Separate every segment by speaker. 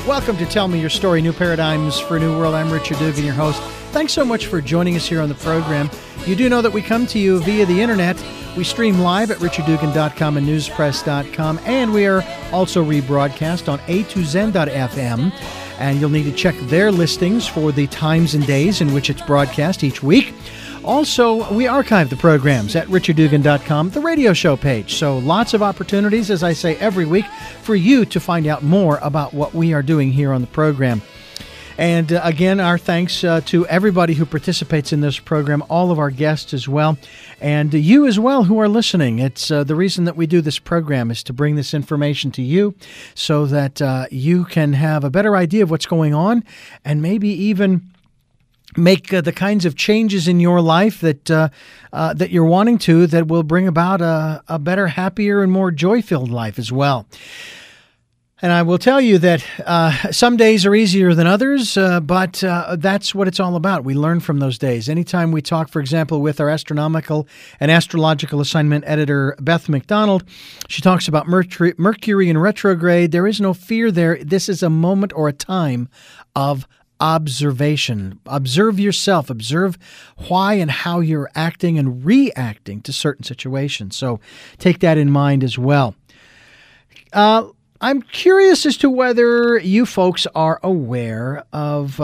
Speaker 1: Welcome to Tell Me Your Story, New Paradigms for a New World. I'm Richard Dugan, your host. Thanks so much for joining us here on the program. You do know that we come to you via the internet. We stream live at richarddugan.com and newspress.com, and we are also rebroadcast on a2zen.fm. And you'll need to check their listings for the times and days in which it's broadcast each week. Also, we archive the programs at richarddugan.com, the radio show page. So lots of opportunities, as I say, every week for you to find out more about what we are doing here on the program. And again, our thanks to everybody who participates in this program, all of our guests as well, and you as well who are listening. It's the reason that we do this program is to bring this information to you so that you can have a better idea of what's going on and maybe even make the kinds of changes in your life that that you're wanting to, that will bring about a better, happier, and more joy-filled life as well. And I will tell you that some days are easier than others, but that's what it's all about. We learn from those days. Anytime we talk, for example, with our astronomical and astrological assignment editor, Beth McDonald, she talks about Mercury in retrograde. There is no fear there. This is a moment or a time of observation. Observe yourself. Observe why and how you're acting and reacting to certain situations. So take that in mind as well. I'm curious as to whether you folks are aware of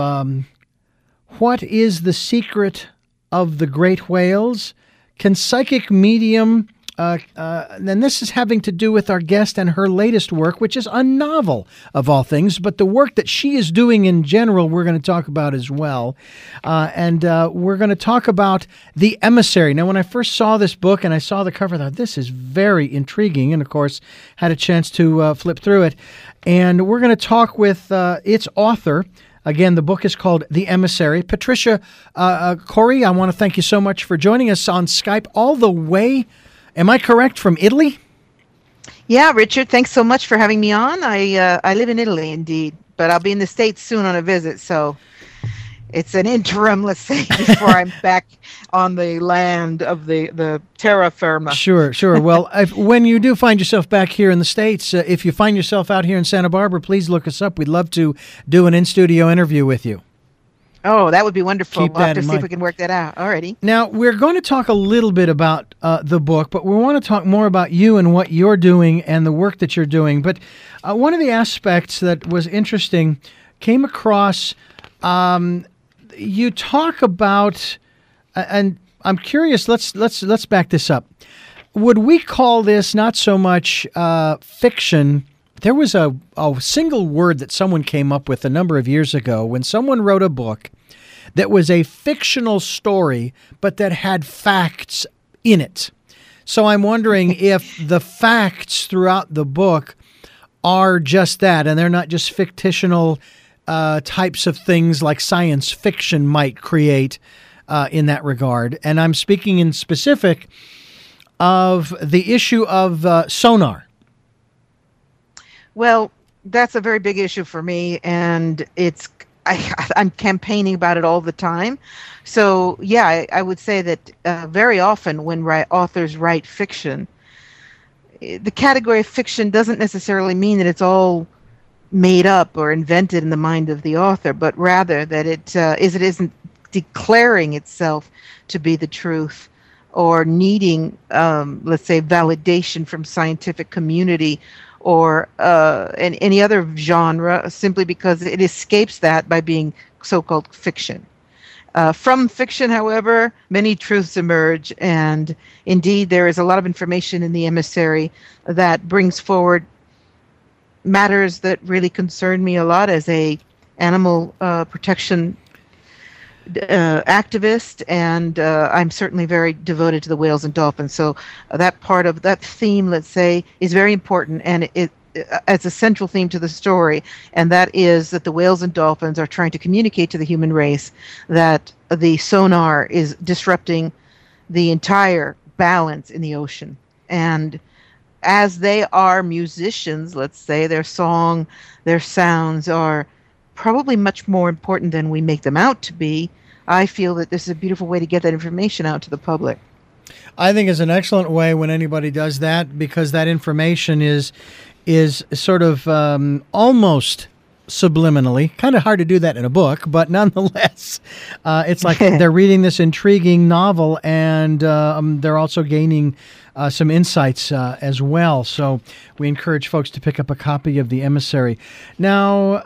Speaker 1: what is the secret of the great whales. Can psychic medium, and this is having to do with our guest and her latest work, which is a novel of all things, but the work that she is doing in general, we're going to talk about as well. And we're going to talk about The Emissary. Now, when I first saw this book and I saw the cover, I thought, this is very intriguing, and of course, had a chance to flip through it. And we're going to talk with its author. Again, the book is called The Emissary. Patricia Cori, I want to thank you so much for joining us on Skype all the way, am I correct, from Italy?
Speaker 2: Yeah, Richard, thanks so much for having me on. I live in Italy, indeed, but I'll be in the States soon on a visit, so it's an interim, let's say, before I'm back on the land of the terra firma.
Speaker 1: Sure. Well, when you do find yourself back here in the States, if you find yourself out here in Santa Barbara, please look us up. We'd love to do an in-studio interview with you.
Speaker 2: Oh, that would be wonderful.
Speaker 1: Keep
Speaker 2: we'll have
Speaker 1: that
Speaker 2: to
Speaker 1: in
Speaker 2: see
Speaker 1: mind.
Speaker 2: if we can work that out. Alrighty.
Speaker 1: Now, we're going to talk a little bit about the book, but we want to talk more about you and what you're doing and the work that you're doing. But one of the aspects that was interesting came across, you talk about, and I'm curious, let's back this up. Would we call this not so much fiction? There was a single word that someone came up with a number of years ago when someone wrote a book that was a fictional story, but that had facts in it. So I'm wondering if the facts throughout the book are just that, and they're not just fictional types of things like science fiction might create in that regard. And I'm speaking in specific of the issue of sonar.
Speaker 2: Well, that's a very big issue for me, and I'm campaigning about it all the time. So, yeah, I would say that very often when authors write fiction, the category of fiction doesn't necessarily mean that it's all made up or invented in the mind of the author, but rather that it isn't declaring itself to be the truth or needing, let's say, validation from scientific community or any other genre, simply because it escapes that by being so-called fiction. From fiction, however, many truths emerge, and indeed there is a lot of information in The Emissary that brings forward matters that really concern me a lot as a animal protection activist, and I'm certainly very devoted to the whales and dolphins. So that part of that theme, let's say, is very important, and it as a central theme to the story, and that is that the whales and dolphins are trying to communicate to the human race that the sonar is disrupting the entire balance in the ocean. And as they are musicians, let's say, their song, their sounds are probably much more important than we make them out to be. I feel that this is a beautiful way to get that information out to the public.
Speaker 1: I think it's an excellent way when anybody does that, because that information is sort of almost subliminally. Kind of hard to do that in a book, but nonetheless, it's like they're reading this intriguing novel, and they're also gaining some insights as well. So we encourage folks to pick up a copy of The Emissary. Now,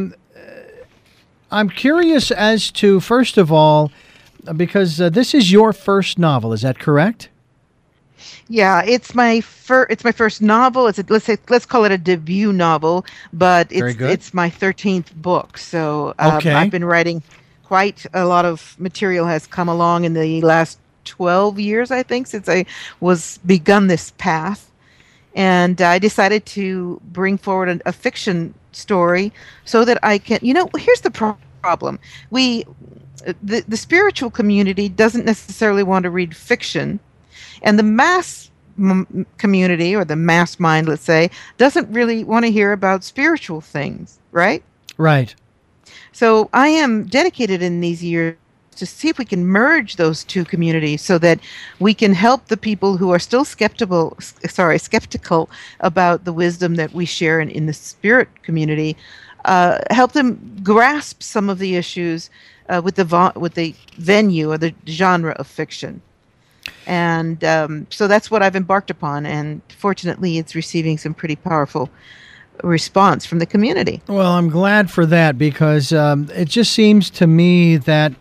Speaker 1: I'm curious as to, first of all, because this is your first novel, is that correct?
Speaker 2: Yeah, it's my first novel. Let's call it a debut novel, but it's my 13th book. So
Speaker 1: Okay.
Speaker 2: I've been writing quite a lot of material has come along in the last 12 years, I think, since I was begun this path. And I decided to bring forward a fiction story so that I can, here's the problem. The spiritual community doesn't necessarily want to read fiction, and the mass community, or the mass mind, let's say, doesn't really want to hear about spiritual things, right?
Speaker 1: Right.
Speaker 2: So I am dedicated in these years to see if we can merge those two communities so that we can help the people who are still skeptical about the wisdom that we share in the spirit community, help them grasp some of the issues with the venue or the genre of fiction. And so that's what I've embarked upon, and fortunately it's receiving some pretty powerful response from the community.
Speaker 1: Well, I'm glad for that, because it just seems to me that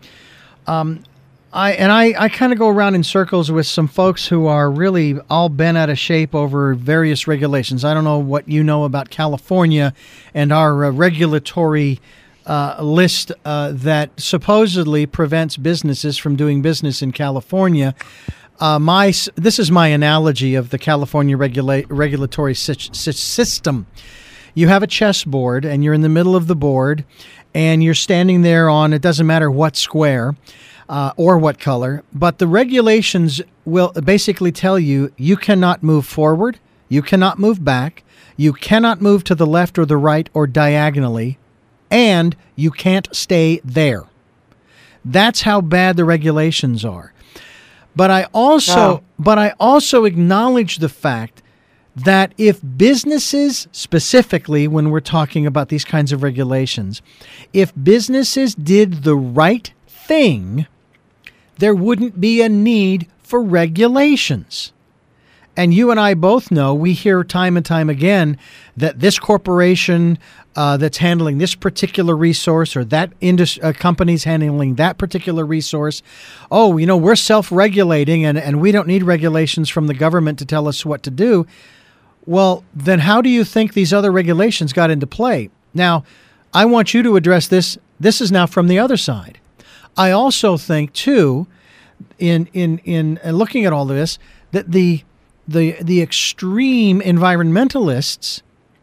Speaker 1: I kind of go around in circles with some folks who are really all bent out of shape over various regulations. I don't know what you know about California and our regulatory list that supposedly prevents businesses from doing business in California. This is my analogy of the California regulatory system. You have a chessboard, and you're in the middle of the board, and you're standing there on, it doesn't matter what square or what color, but the regulations will basically tell you you cannot move forward, you cannot move back, you cannot move to the left or the right or diagonally, and you can't stay there. That's how bad the regulations are. But I also acknowledge the fact that if businesses, specifically when we're talking about these kinds of regulations, if businesses did the right thing, there wouldn't be a need for regulations. And you and I both know, we hear time and time again that this corporation that's handling this particular resource, or that company's handling that particular resource, we're self-regulating and we don't need regulations from the government to tell us what to do. Well, then how do you think these other regulations got into play? Now, I want you to address this. This is now from the other side. I also think, too, in looking at all of this, that the extreme environmentalists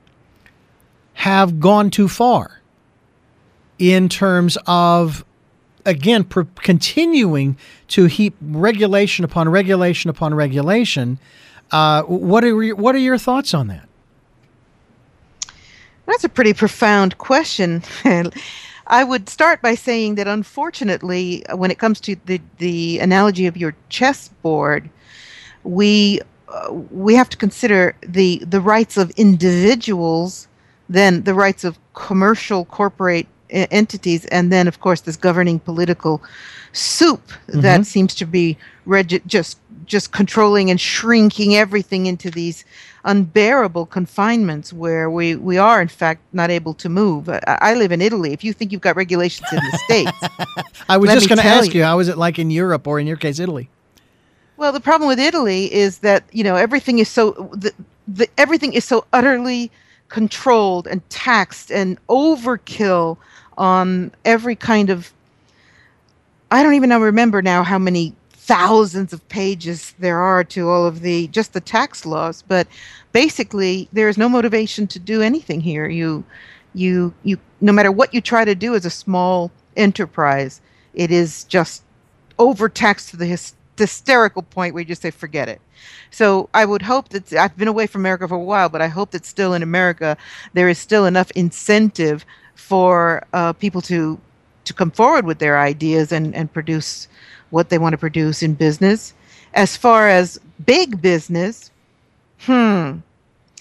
Speaker 1: have gone too far in terms of, again, continuing to heap regulation upon regulation upon regulation. What are your thoughts on that?
Speaker 2: That's a pretty profound question. I would start by saying that, unfortunately, when it comes to the analogy of your chessboard, we have to consider the rights of individuals, then the rights of commercial corporate entities, and then, of course, this governing political soup that seems to be just controlling and shrinking everything into these unbearable confinements where we are, in fact, not able to move. I live in Italy. If you think you've got regulations in the States.
Speaker 1: I was just going to ask you, how is it like in Europe, or in your case, Italy?
Speaker 2: Well, the problem with Italy is that, everything is so everything is so utterly controlled and taxed and overkill on every kind of, I don't even remember now how many thousands of pages there are to all of the tax laws, but basically there is no motivation to do anything here. You no matter what you try to do as a small enterprise, it is just overtaxed to the hysterical point where you just say forget it. So I would hope that, I've been away from America for a while, but I hope that still in America there is still enough incentive for people to come forward with their ideas and produce what they want to produce in business. As far as big business,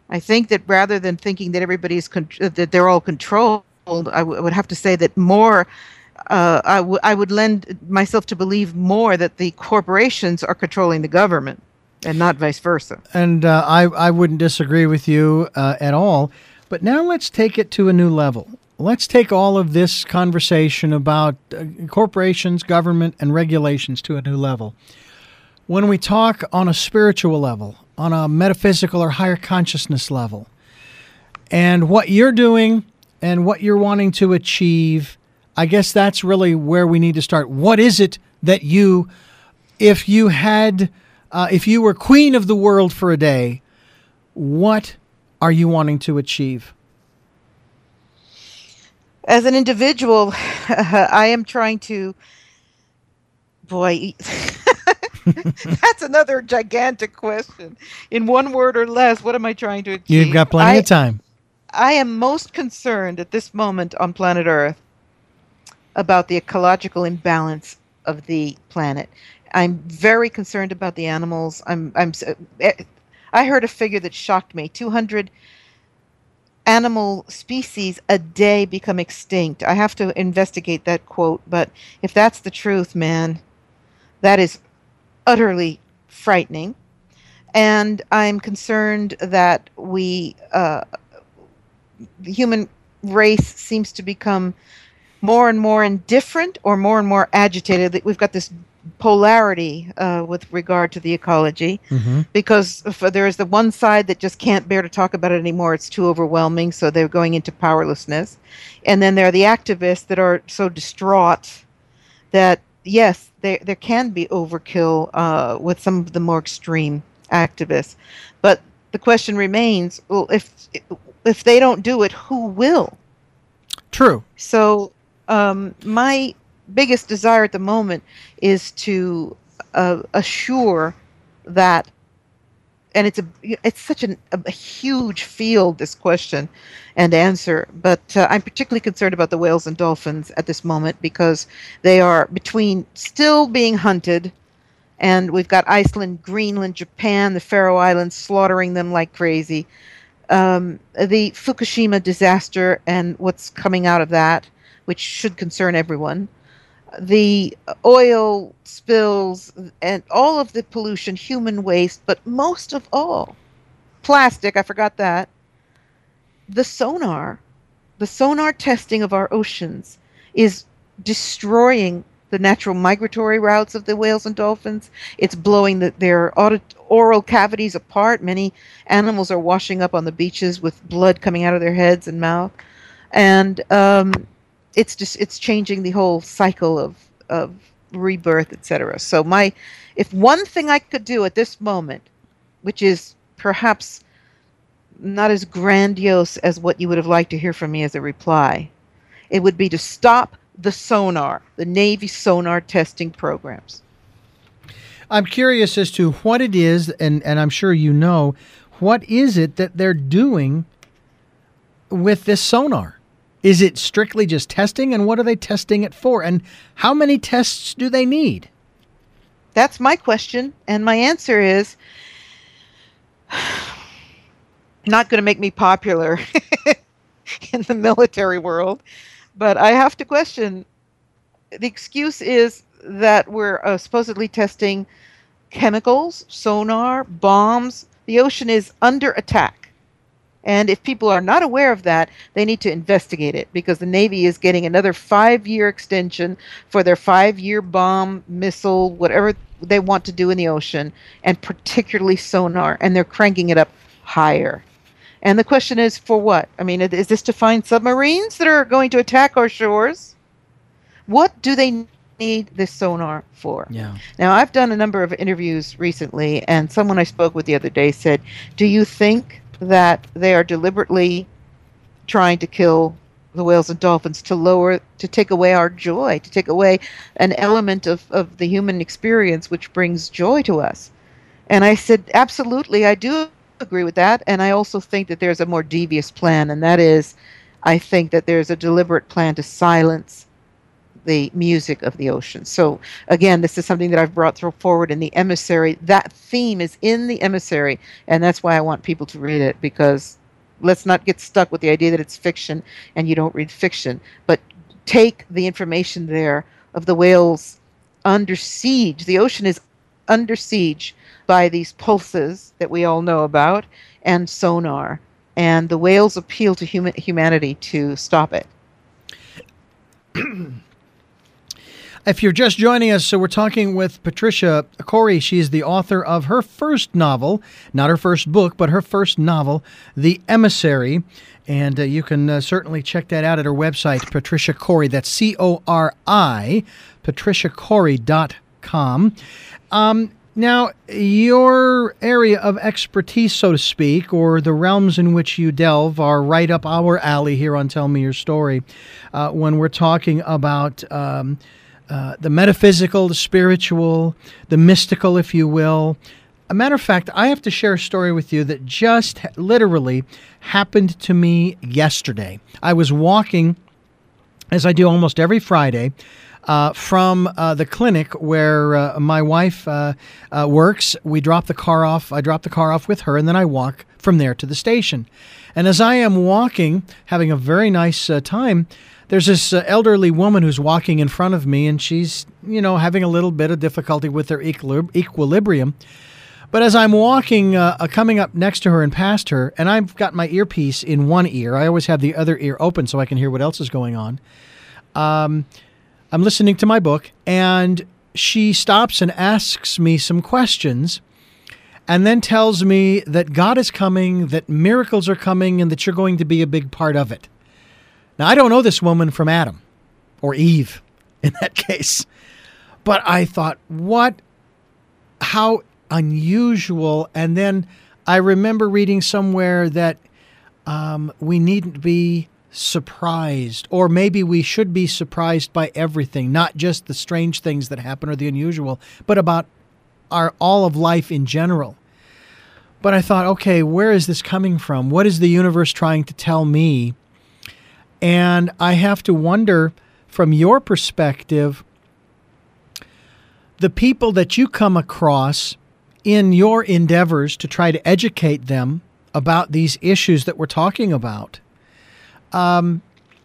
Speaker 2: I think that rather than thinking that that they're all controlled, would have to say that more. I would lend myself to believe more that the corporations are controlling the government, and not vice versa.
Speaker 1: And I wouldn't disagree with you at all. But now let's take it to a new level. Let's take all of this conversation about corporations, government, and regulations to a new level. When we talk on a spiritual level, on a metaphysical or higher consciousness level, and what you're doing and what you're wanting to achieve, I guess that's really where we need to start. What is it that if you were queen of the world for a day, what are you wanting to achieve?
Speaker 2: As an individual, I am trying to, boy, that's another gigantic question. In one word or less, what am I trying to achieve?
Speaker 1: You've got plenty of time.
Speaker 2: I am most concerned at this moment on planet Earth about the ecological imbalance of the planet. I'm very concerned about the animals. I heard a figure that shocked me. 200 animal species a day become extinct. I have to investigate that quote, but if that's the truth, man, that is utterly frightening. And I'm concerned that the human race seems to become more and more indifferent or more agitated. We've got this polarity with regard to the ecology, because there is the one side that just can't bear to talk about it anymore. It's too overwhelming, so they're going into powerlessness. And then there are the activists that are so distraught that, yes, there can be overkill with some of the more extreme activists. But the question remains, well, if they don't do it, who will?
Speaker 1: True.
Speaker 2: So my biggest desire at the moment is to assure that, and it's such a huge field, this question and answer, but I'm particularly concerned about the whales and dolphins at this moment, because they are between still being hunted, and we've got Iceland, Greenland, Japan, the Faroe Islands slaughtering them like crazy. The Fukushima disaster and what's coming out of that, which should concern everyone. The oil spills and all of the pollution, human waste, but most of all, plastic, I forgot that. The sonar testing of our oceans is destroying the natural migratory routes of the whales and dolphins. It's blowing their oral cavities apart. Many animals are washing up on the beaches with blood coming out of their heads and mouth. And it's changing the whole cycle of rebirth, etc. So if one thing I could do at this moment, which is perhaps not as grandiose as what you would have liked to hear from me as a reply, it would be to stop the Navy sonar testing programs.
Speaker 1: I'm curious as to what it is, and I'm sure you know, what is it that they're doing with this sonar? Is it strictly just testing, and what are they testing it for? And how many tests do they need?
Speaker 2: That's my question, and my answer is not going to make me popular in the military world, but I have to question. The excuse is that we're supposedly testing chemicals, sonar, bombs. The ocean is under attack. And if people are not aware of that, they need to investigate it, because the Navy is getting another 5-year extension for their 5-year bomb, missile, whatever they want to do in the ocean, and particularly sonar, and they're cranking it up higher. And the question is, for what? I mean, is this to find submarines that are going to attack our shores? What do they need this sonar for?
Speaker 1: Yeah.
Speaker 2: Now, I've done a number of interviews recently, and someone I spoke with the other day said, do you think that they are deliberately trying to kill the whales and dolphins to take away our joy, to take away an element of the human experience which brings joy to us? And I said, absolutely, I do agree with that. And I also think that there's a more devious plan, and that is, I think that there's a deliberate plan to silence the music of the ocean. So again, this is something that I've brought forward in The Emissary. That theme is in The Emissary, and that's why I want people to read it, because let's not get stuck with the idea that it's fiction and you don't read fiction, but take the information there of the whales under siege. The ocean is under siege by these pulses that we all know about and sonar, and the whales appeal to humanity to stop it.
Speaker 1: If you're just joining us, so we're talking with Patricia Cori. She's the author of her first novel, not her first book, but her first novel, The Emissary. And you can certainly check that out at her website, Patricia Cori. That's C-O-R-I, patriciacori.com. Now, your area of expertise, so to speak, or the realms in which you delve, are right up our alley here on Tell Me Your Story. When we're talking about the metaphysical, the spiritual, the mystical, if you will. A matter of fact, I have to share a story with you that just literally happened to me yesterday. I was walking, as I do almost every Friday, from the clinic where my wife works. We drop the car off. I drop the car off with her, and then I walk from there to the station. And as I am walking, having a very nice time, there's this elderly woman who's walking in front of me, and she's, having a little bit of difficulty with her equilibrium. But as I'm walking, coming up next to her and past her, and I've got my earpiece in one ear. I always have the other ear open so I can hear what else is going on. I'm listening to my book, and she stops and asks me some questions, and then tells me that God is coming, that miracles are coming, and that you're going to be a big part of it. Now, I don't know this woman from Adam or Eve in that case, but I thought, how unusual. And then I remember reading somewhere that we needn't be surprised, or maybe we should be surprised by everything, not just the strange things that happen or the unusual, but about all of life in general. But I thought, okay, where is this coming from? What is the universe trying to tell me? And I have to wonder, from your perspective, the people that you come across in your endeavors to try to educate them about these issues that we're talking about, are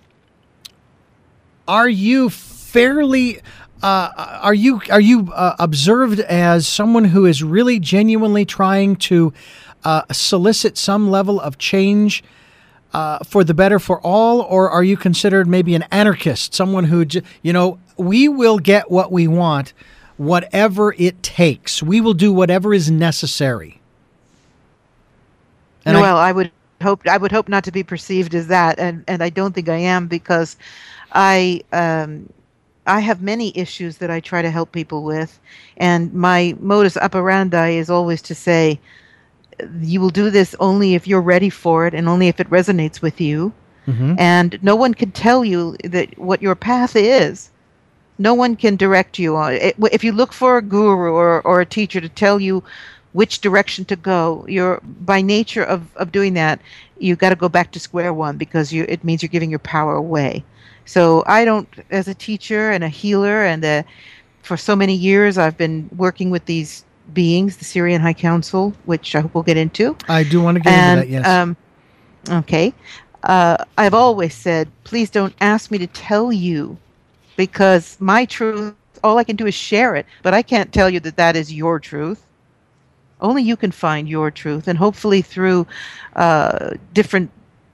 Speaker 1: you fairly, are you observed as someone who is really genuinely trying to solicit some level of change for the better for all, or are you considered maybe an anarchist, someone who, we will get what we want, whatever it takes. We will do whatever is necessary. And
Speaker 2: I would hope not to be perceived as that, and I don't think I am, because I have many issues that I try to help people with, and my modus operandi is always to say, you will do this only if you're ready for it and only if it resonates with you. Mm-hmm. And no one can tell you that what your path is. No one can direct you on it. If you look for a guru or a teacher to tell you which direction to go, you're, by nature of doing that, you got to go back to square one, because it means you're giving your power away. So I don't, as a teacher and a healer, and for so many years I've been working with these beings, the Syrian High Council, which I hope we'll get into.
Speaker 1: I do want to get into that, yes.
Speaker 2: Okay. I've always said, please don't ask me to tell you, because my truth, all I can do is share it, but I can't tell you that that is your truth. Only you can find your truth, and hopefully through different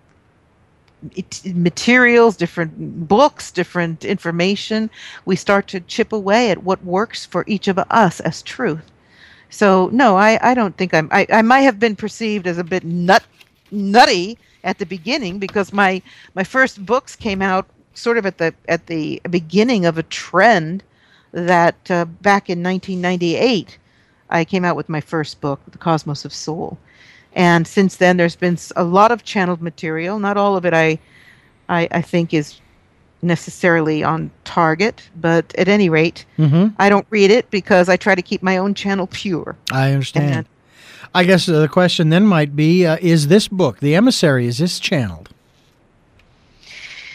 Speaker 2: materials, different books, different information, we start to chip away at what works for each of us as truth. So no, I don't think I might have been perceived as a bit nutty at the beginning, because my first books came out sort of at the beginning of a trend that back in 1998 I came out with my first book, The Cosmos of Soul. And since then there's been a lot of channeled material. Not all of it I think is necessarily on target, but at any rate, I don't read it because I try to keep my own channel pure.
Speaker 1: I understand. I guess the question then might be, is this book, The Emissary, is this channeled?
Speaker 2: I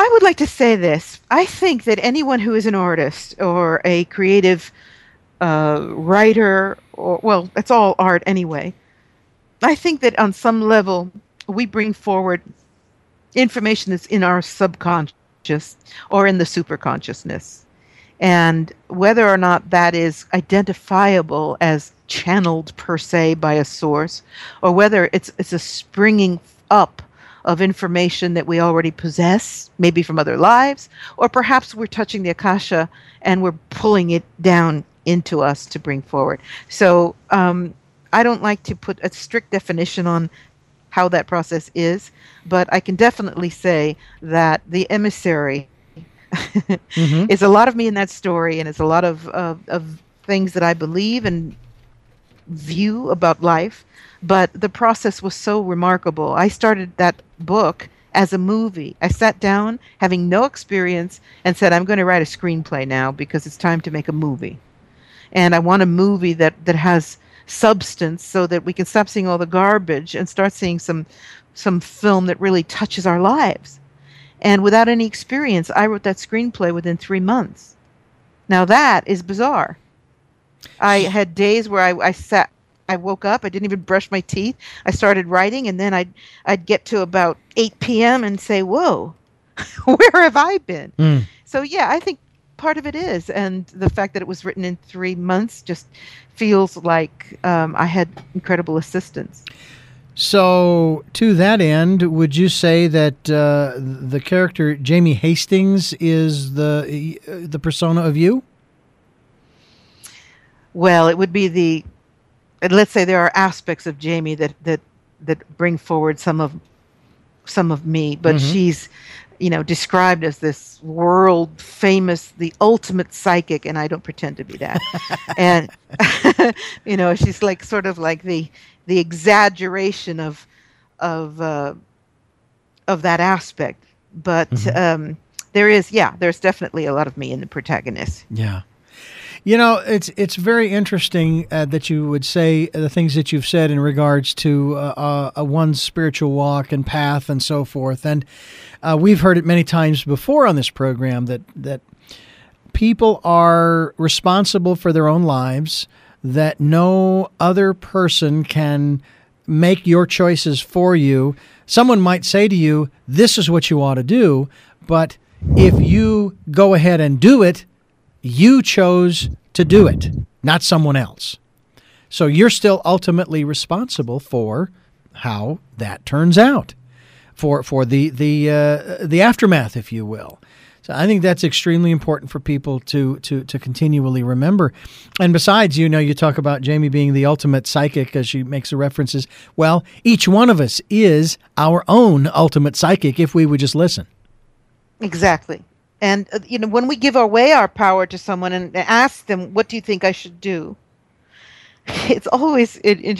Speaker 2: I would like to say this. I think that anyone who is an artist or a creative writer, or, well, it's all art anyway. I think that on some level, we bring forward information that's in our subconscious or in the superconsciousness. And whether or not that is identifiable as channeled per se by a source, or whether it's a springing up of information that we already possess, maybe from other lives, or perhaps we're touching the Akasha and we're pulling it down into us to bring forward. So I don't like to put a strict definition on how that process is, but I can definitely say that the emissary is a lot of me in that story, and it's a lot of things that I believe and view about life. But the process was so remarkable. I started that book as a movie. I sat down having no experience and said, I'm going to write a screenplay now because it's time to make a movie. And I want a movie that has substance so that we can stop seeing all the garbage and start seeing some film that really touches our lives. And without any experience, I wrote that screenplay within 3 months. Now that is bizarre. I had days where I woke up, I didn't even brush my teeth. I started writing, and then I'd get to about 8 p.m. and say, whoa, where have I been? So yeah, I think part of it is. And the fact that it was written in 3 months just feels like I had incredible assistance.
Speaker 1: So, to that end, would you say that the character Jamie Hastings is the persona of you?
Speaker 2: Well, it would be let's say there are aspects of Jamie that bring forward some of me, but she's, described as this world famous, the ultimate psychic, and I don't pretend to be that. And she's like sort of like the exaggeration of that aspect. But there's definitely a lot of me in the protagonist.
Speaker 1: Yeah. It's very interesting that you would say the things that you've said in regards to one's spiritual walk and path and so forth. And we've heard it many times before on this program that people are responsible for their own lives, that no other person can make your choices for you. Someone might say to you, this is what you ought to do, but if you go ahead and do it, you chose to do it, not someone else. So you're still ultimately responsible for how that turns out, for the aftermath, if you will. So I think that's extremely important for people to continually remember. And besides, you talk about Jamie being the ultimate psychic, as she makes the references. Well, each one of us is our own ultimate psychic if we would just listen.
Speaker 2: Exactly. And, when we give away our power to someone and ask them, what do you think I should do? It's always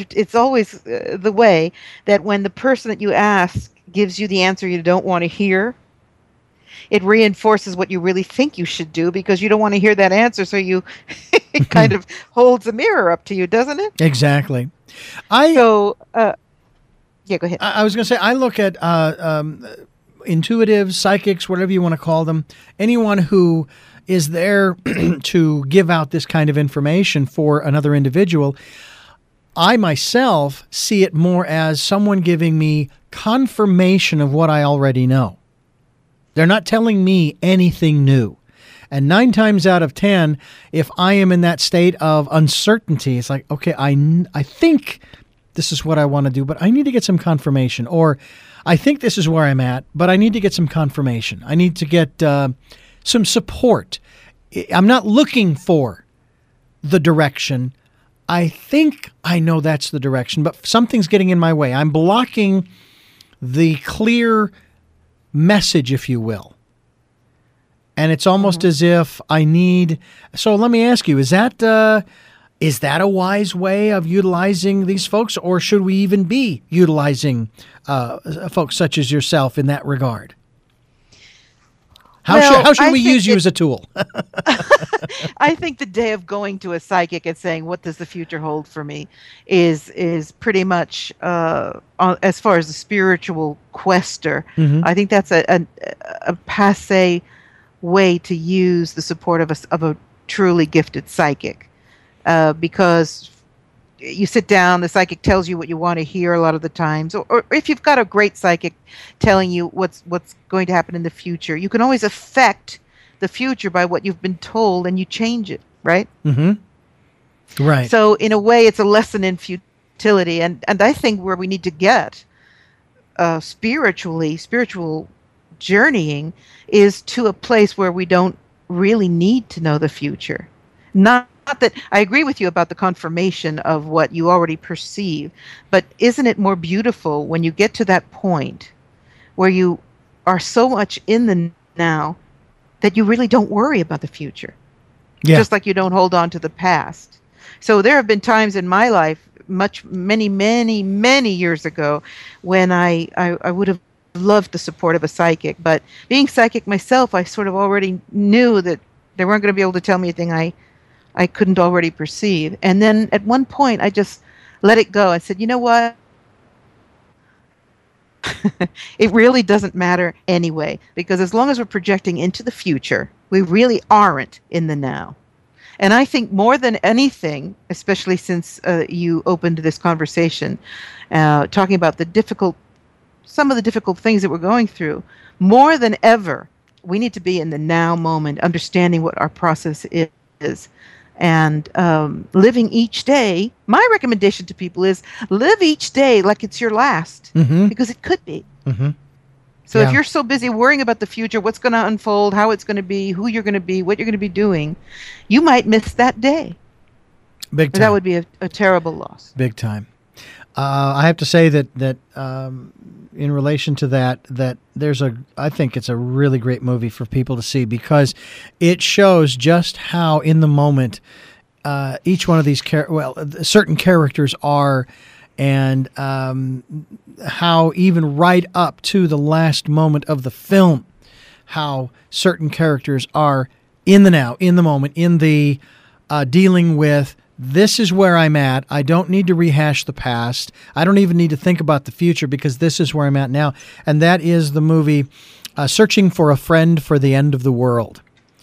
Speaker 2: the way that when the person that you ask gives you the answer you don't want to hear, it reinforces what you really think you should do because you don't want to hear that answer. So it kind of holds a mirror up to you, doesn't it?
Speaker 1: Exactly.
Speaker 2: Go ahead.
Speaker 1: I was going to say, I look at intuitives, psychics, whatever you want to call them, anyone who is there to give out this kind of information for another individual. I myself see it more as someone giving me confirmation of what I already know. They're not telling me anything new. And 9 times out of 10, if I am in that state of uncertainty, it's like, okay, I think this is what I want to do, but I need to get some confirmation. Or I think this is where I'm at, but I need to get some confirmation. I need to get some support. I'm not looking for the direction. I think I know that's the direction, but something's getting in my way. I'm blocking the clear message, if you will. And it's almost as if I need... So let me ask you, is that a wise way of utilizing these folks, or should we even be utilizing folks such as yourself in that regard? How should we use you as a tool?
Speaker 2: I think the day of going to a psychic and saying, "What does the future hold for me?" is pretty much as far as the spiritual quester.
Speaker 1: Hmm.
Speaker 2: I think that's a passe way to use the support of a truly gifted psychic, because you sit down, the psychic tells you what you want to hear a lot of the times, or if you've got a great psychic telling you what's going to happen in the future, you can always affect the future by what you've been told, and you change it, right?
Speaker 1: Hmm. Right.
Speaker 2: So in a way, it's a lesson in futility, and I think where we need to get spiritual journeying is to a place where we don't really need to know the future. Not that I agree with you about the confirmation of what you already perceive, but isn't it more beautiful when you get to that point where you are so much in the now that you really don't worry about the future?
Speaker 1: Yeah.
Speaker 2: Just like you don't hold on to the past. So there have been times in my life, many years ago, when I would have loved the support of a psychic, but being psychic myself, I sort of already knew that they weren't going to be able to tell me anything I couldn't already perceive. And then at one point, I just let it go. I said, you know what? It really doesn't matter anyway, because as long as we're projecting into the future, we really aren't in the now. And I think more than anything, especially since you opened this conversation, talking about some of the difficult things that we're going through, more than ever, we need to be in the now moment, understanding what our process is, and living each day. My recommendation to people is live each day like it's your last, because it could be.
Speaker 1: Hmm.
Speaker 2: So if you're so busy worrying about the future, what's going to unfold, how it's going to be, who you're going to be, what you're going to be doing, you might miss that day.
Speaker 1: Big time.
Speaker 2: That would be a terrible loss.
Speaker 1: Big time. I have to say that in relation to that I think it's a really great movie for people to see, because it shows just how in the moment each one of these certain characters are, and how even right up to the last moment of the film, how certain characters are in the now, in the moment, in the dealing with, this is where I'm at. I don't need to rehash the past. I don't even need to think about the future, because this is where I'm at now. And that is the movie Searching for a Friend for the End of the World.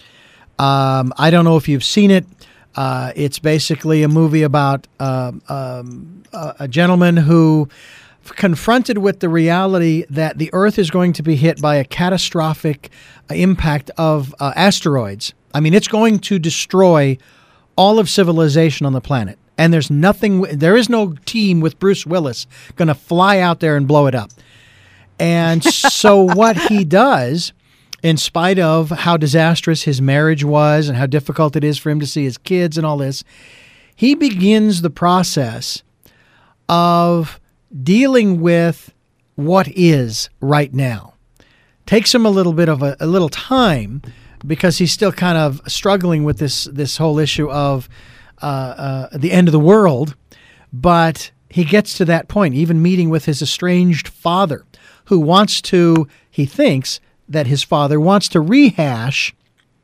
Speaker 1: I don't know if you've seen it. It's basically a movie about a gentleman who, confronted with the reality that the Earth is going to be hit by a catastrophic impact of asteroids. I mean, it's going to destroy all of civilization on the planet. And there is no team with Bruce Willis going to fly out there and blow it up. And so what he does, in spite of how disastrous his marriage was and how difficult it is for him to see his kids and all this, he begins the process of dealing with what is right now. Takes him a little bit of a little time, because he's still kind of struggling with this whole issue of the end of the world. But he gets to that point, even meeting with his estranged father, who he thinks that his father wants to rehash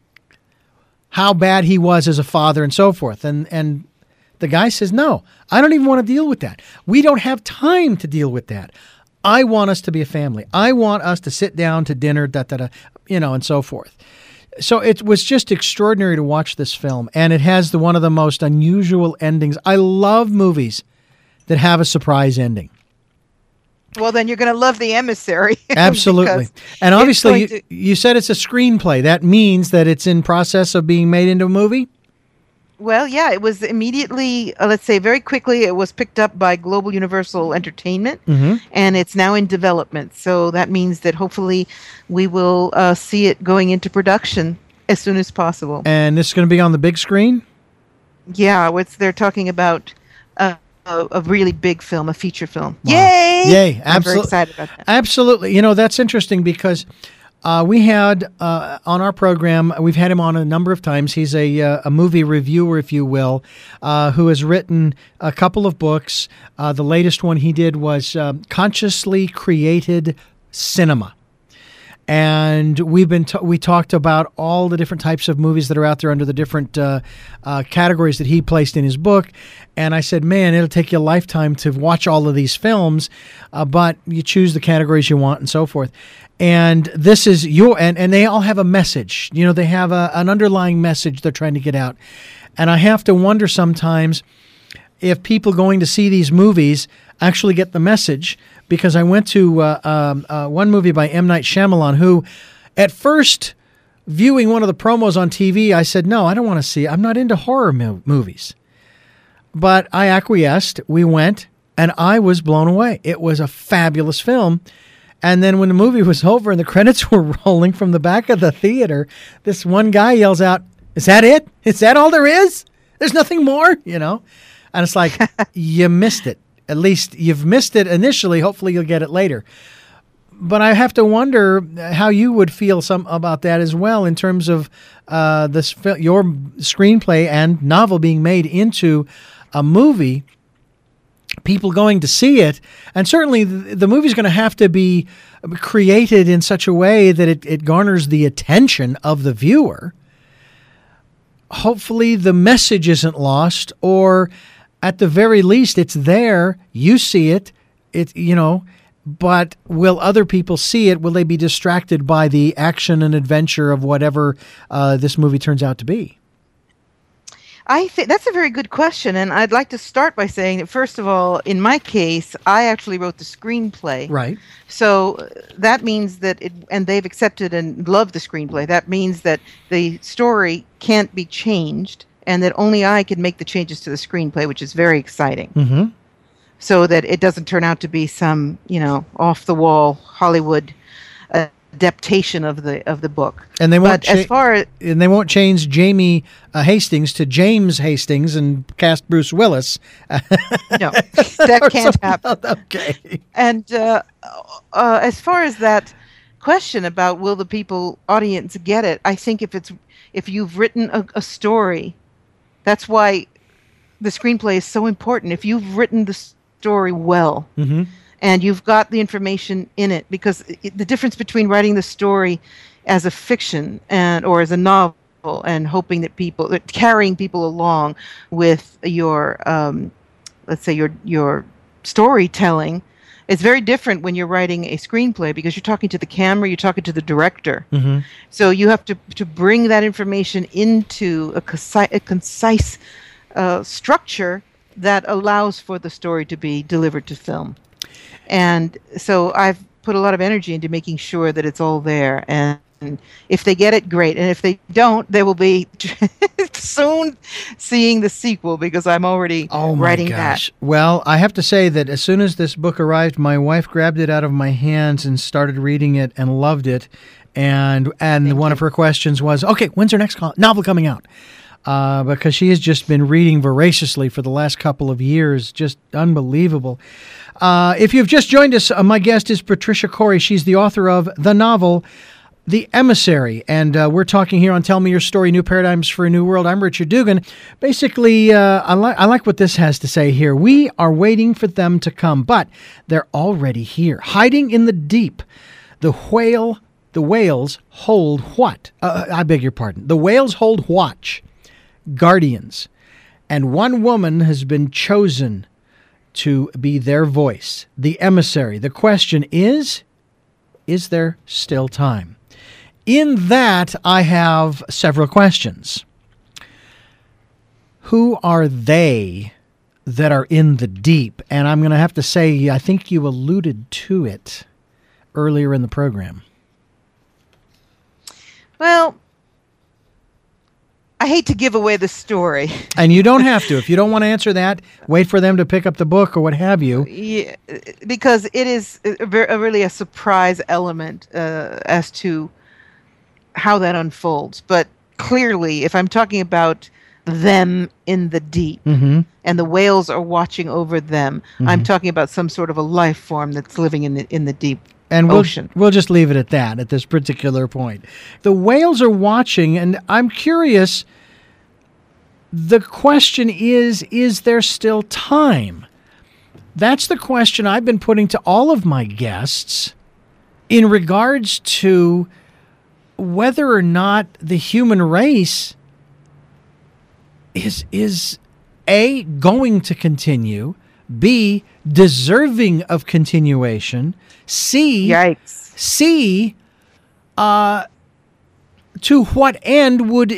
Speaker 1: how bad he was as a father and so forth. And the guy says, no, I don't even want to deal with that. We don't have time to deal with that. I want us to be a family. I want us to sit down to dinner, and so forth. So it was just extraordinary to watch this film, and it has one of the most unusual endings. I love movies that have a surprise ending.
Speaker 2: Well, then you're going to love The Emissary.
Speaker 1: Absolutely. And obviously, you said it's a screenplay. That means that it's in process of being made into a movie?
Speaker 2: Well, yeah, it was immediately, let's say very quickly, it was picked up by Global Universal Entertainment, and it's now in development. So that means that hopefully we will see it going into production as soon as possible.
Speaker 1: And this is going to be on the big screen?
Speaker 2: Yeah, they're talking about a really big film, a feature film.
Speaker 1: Wow.
Speaker 2: Yay!
Speaker 1: Yay, absolutely.
Speaker 2: I'm very excited about that.
Speaker 1: Absolutely. That's interesting, because we had on our program, we've had him on a number of times. He's a movie reviewer, if you will, who has written a couple of books. The latest one he did was Consciously Created Cinema. And we talked about all the different types of movies that are out there under the different categories that he placed in his book. And I said, man, it'll take you a lifetime to watch all of these films, but you choose the categories you want and so forth. And this is and they all have a message. You know, they have an underlying message they're trying to get out. And I have to wonder sometimes if people going to see these movies actually get the message, because I went to one movie by M. Night Shyamalan, who at first, viewing one of the promos on TV, I said, no, I don't want to see it. I'm not into horror movies. But I acquiesced. We went, and I was blown away. It was a fabulous film. And then when the movie was over and the credits were rolling from the back of the theater, this one guy yells out, "Is that it? Is that all there is? There's nothing more?" You know? And it's like, you missed it. At least you've missed it initially. Hopefully you'll get it later. But I have to wonder how you would feel about that as well, in terms of your screenplay and novel being made into a movie, people going to see it. And certainly the movie's going to have to be created in such a way that it garners the attention of the viewer. Hopefully the message isn't lost, or at the very least it's there, you see it, but will other people see it? Will they be distracted by the action and adventure of whatever this movie turns out to be?
Speaker 2: I think that's a very good question, and I'd like to start by saying that, first of all, in my case, I actually wrote the screenplay.
Speaker 1: Right.
Speaker 2: So that means that and they've accepted and loved the screenplay. That means that the story can't be changed, and that only I can make the changes to the screenplay, which is very exciting.
Speaker 1: Mm-hmm.
Speaker 2: So that it doesn't turn out to be some, off-the-wall Hollywood adaptation of the book.
Speaker 1: And they won't and they won't change Jamie Hastings to James Hastings and cast Bruce Willis.
Speaker 2: No, that can't happen.
Speaker 1: Okay.
Speaker 2: And as far as that question about will the audience get it, I think if you've written a story, that's why the screenplay is so important. If you've written the story well, mm-hmm. and you've got the information in it, because the difference between writing the story as a fiction or as a novel and hoping that carrying people along with your, let's say your storytelling, is very different when you're writing a screenplay, because you're talking to the camera, you're talking to the director. Mm-hmm. So you have to bring that information into a concise structure that allows for the story to be delivered to film. And so I've put a lot of energy into making sure that it's all there. And if they get it, great. And if they don't, they will be soon seeing the sequel, because I'm already writing that.
Speaker 1: Well, I have to say that as soon as this book arrived, my wife grabbed it out of my hands and started reading it and loved it. And one of her questions was, okay, when's her next novel coming out? Because she has just been reading voraciously for the last couple of years. Just unbelievable. If you've just joined us, my guest is Patricia Cori. She's the author of the novel The Emissary, and we're talking here on Tell Me Your Story, New Paradigms for a New World. I'm Richard Dugan. Basically, I like what this has to say here. We are waiting for them to come, but they're already here, hiding in the deep. The whales hold what? I beg your pardon. The whales hold watch, guardians, and one woman has been chosen to be their voice, the emissary. The question is there still time? In that, I have several questions. Who are they that are in the deep? And I'm going to have to say, I think you alluded to it earlier in the program.
Speaker 2: Well, I hate to give away the story.
Speaker 1: And you don't have to. If you don't want to answer that, wait for them to pick up the book or what have you.
Speaker 2: Yeah, because it is really a surprise element as to how that unfolds. But clearly, if I'm talking about them in the deep, mm-hmm. and the whales are watching over them, mm-hmm. I'm talking about some sort of a life form that's living in the deep. And
Speaker 1: we'll just leave it at that at this particular point. The whales are watching, and I'm curious, the question is there still time? That's the question I've been putting to all of my guests, in regards to whether or not the human race is A, going to continue, B, deserving of continuation,
Speaker 2: Yikes.
Speaker 1: C, to what end would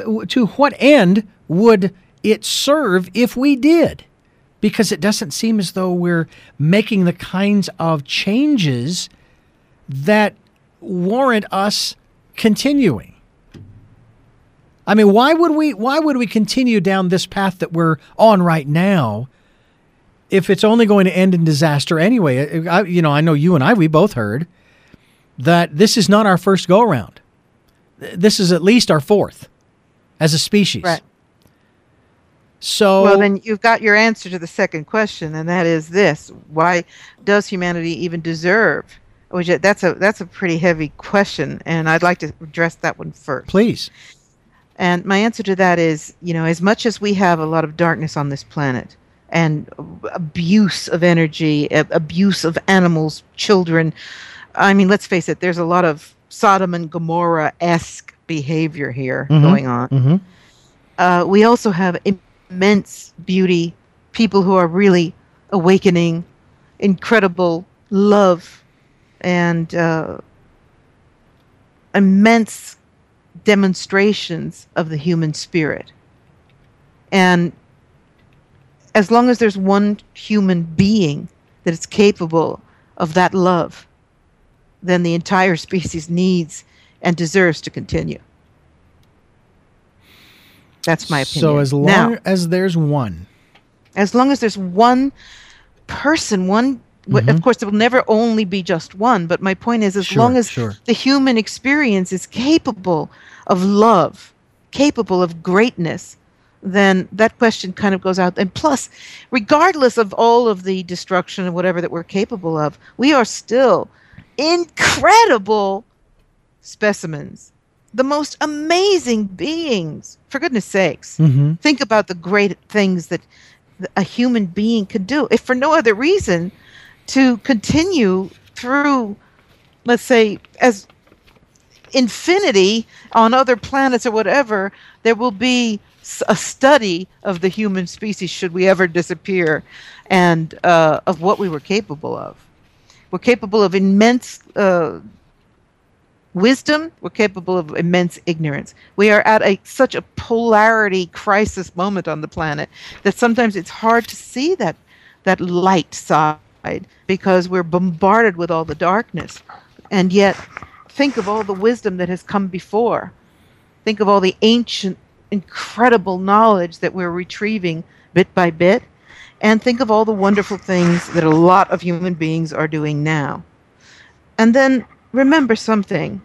Speaker 1: it serve if we did? Because it doesn't seem as though we're making the kinds of changes that warrant us continuing. I mean, why would we continue down this path that we're on right now if it's only going to end in disaster anyway? I know you and I, we both heard that this is not our first go around. This is at least our fourth as a species.
Speaker 2: Right.
Speaker 1: So,
Speaker 2: well, then you've got your answer to the second question, and that is this: why does humanity even deserve? That's a pretty heavy question, and I'd like to address that one first.
Speaker 1: Please.
Speaker 2: And my answer to that is, as much as we have a lot of darkness on this planet and abuse of energy, abuse of animals, children, I mean, let's face it, there's a lot of Sodom and Gomorrah-esque behavior here going on.
Speaker 1: Mm-hmm.
Speaker 2: We also have immense beauty, people who are really awakening, incredible love, and immense demonstrations of the human spirit. And as long as there's one human being that is capable of that love, then the entire species needs and deserves to continue. That's my opinion.
Speaker 1: So as long as there's one.
Speaker 2: As long as there's one person, of course, there will never only be just one, but my point is, as long as the human experience is capable of love, capable of greatness, then that question kind of goes out. And plus, regardless of all of the destruction and whatever that we're capable of, we are still incredible specimens, the most amazing beings, for goodness sakes. Think about the great things that a human being could do, if for no other reason, to continue through, let's say, as infinity on other planets or whatever. There will be a study of the human species should we ever disappear, and of what we were capable of. We're capable of immense wisdom. We're capable of immense ignorance. We are at such a polarity crisis moment on the planet that sometimes it's hard to see that light side, because we're bombarded with all the darkness. And yet, think of all the wisdom that has come before. Think of all the ancient, incredible knowledge that we're retrieving bit by bit. And think of all the wonderful things that a lot of human beings are doing now. And then remember something.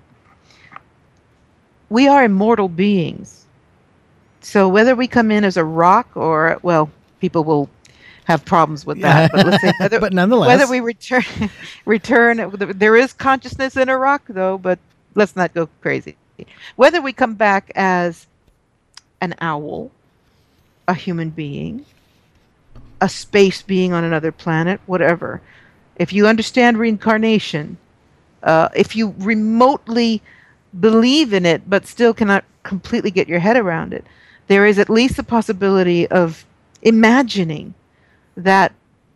Speaker 2: We are immortal beings. So whether we come in as a rock or, well, people will have problems with that. But let's say
Speaker 1: but nonetheless,
Speaker 2: whether we return, there is consciousness in a rock, though, but let's not go crazy. Whether we come back as an owl, a human being, a space being on another planet, whatever. If you understand reincarnation, if you remotely believe in it but still cannot completely get your head around it, there is at least the possibility of imagining that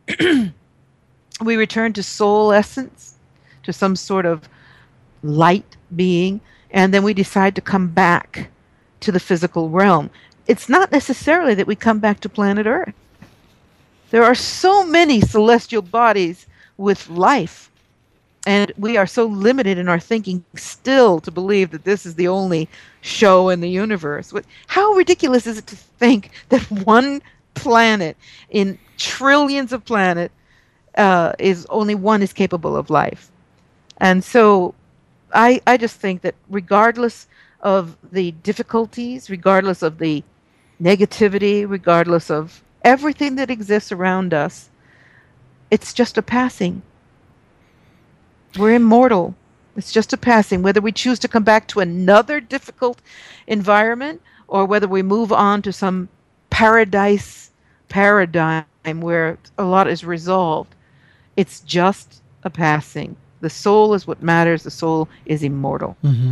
Speaker 2: we return to soul essence, to some sort of light being, and then we decide to come back to the physical realm. It's not necessarily that we come back to planet Earth. There are so many celestial bodies with life, and we are so limited in our thinking still to believe that this is the only show in the universe. How ridiculous is it to think that one planet in trillions of planets is only one is capable of life? And so I just think that regardless of the difficulties, regardless of the negativity, regardless of everything that exists around us, it's just a passing. We're immortal. It's just a passing. Whether we choose to come back to another difficult environment or whether we move on to some paradise paradigm where a lot is resolved, it's just a passing. The soul is what matters. The soul is immortal.
Speaker 1: Mm-hmm.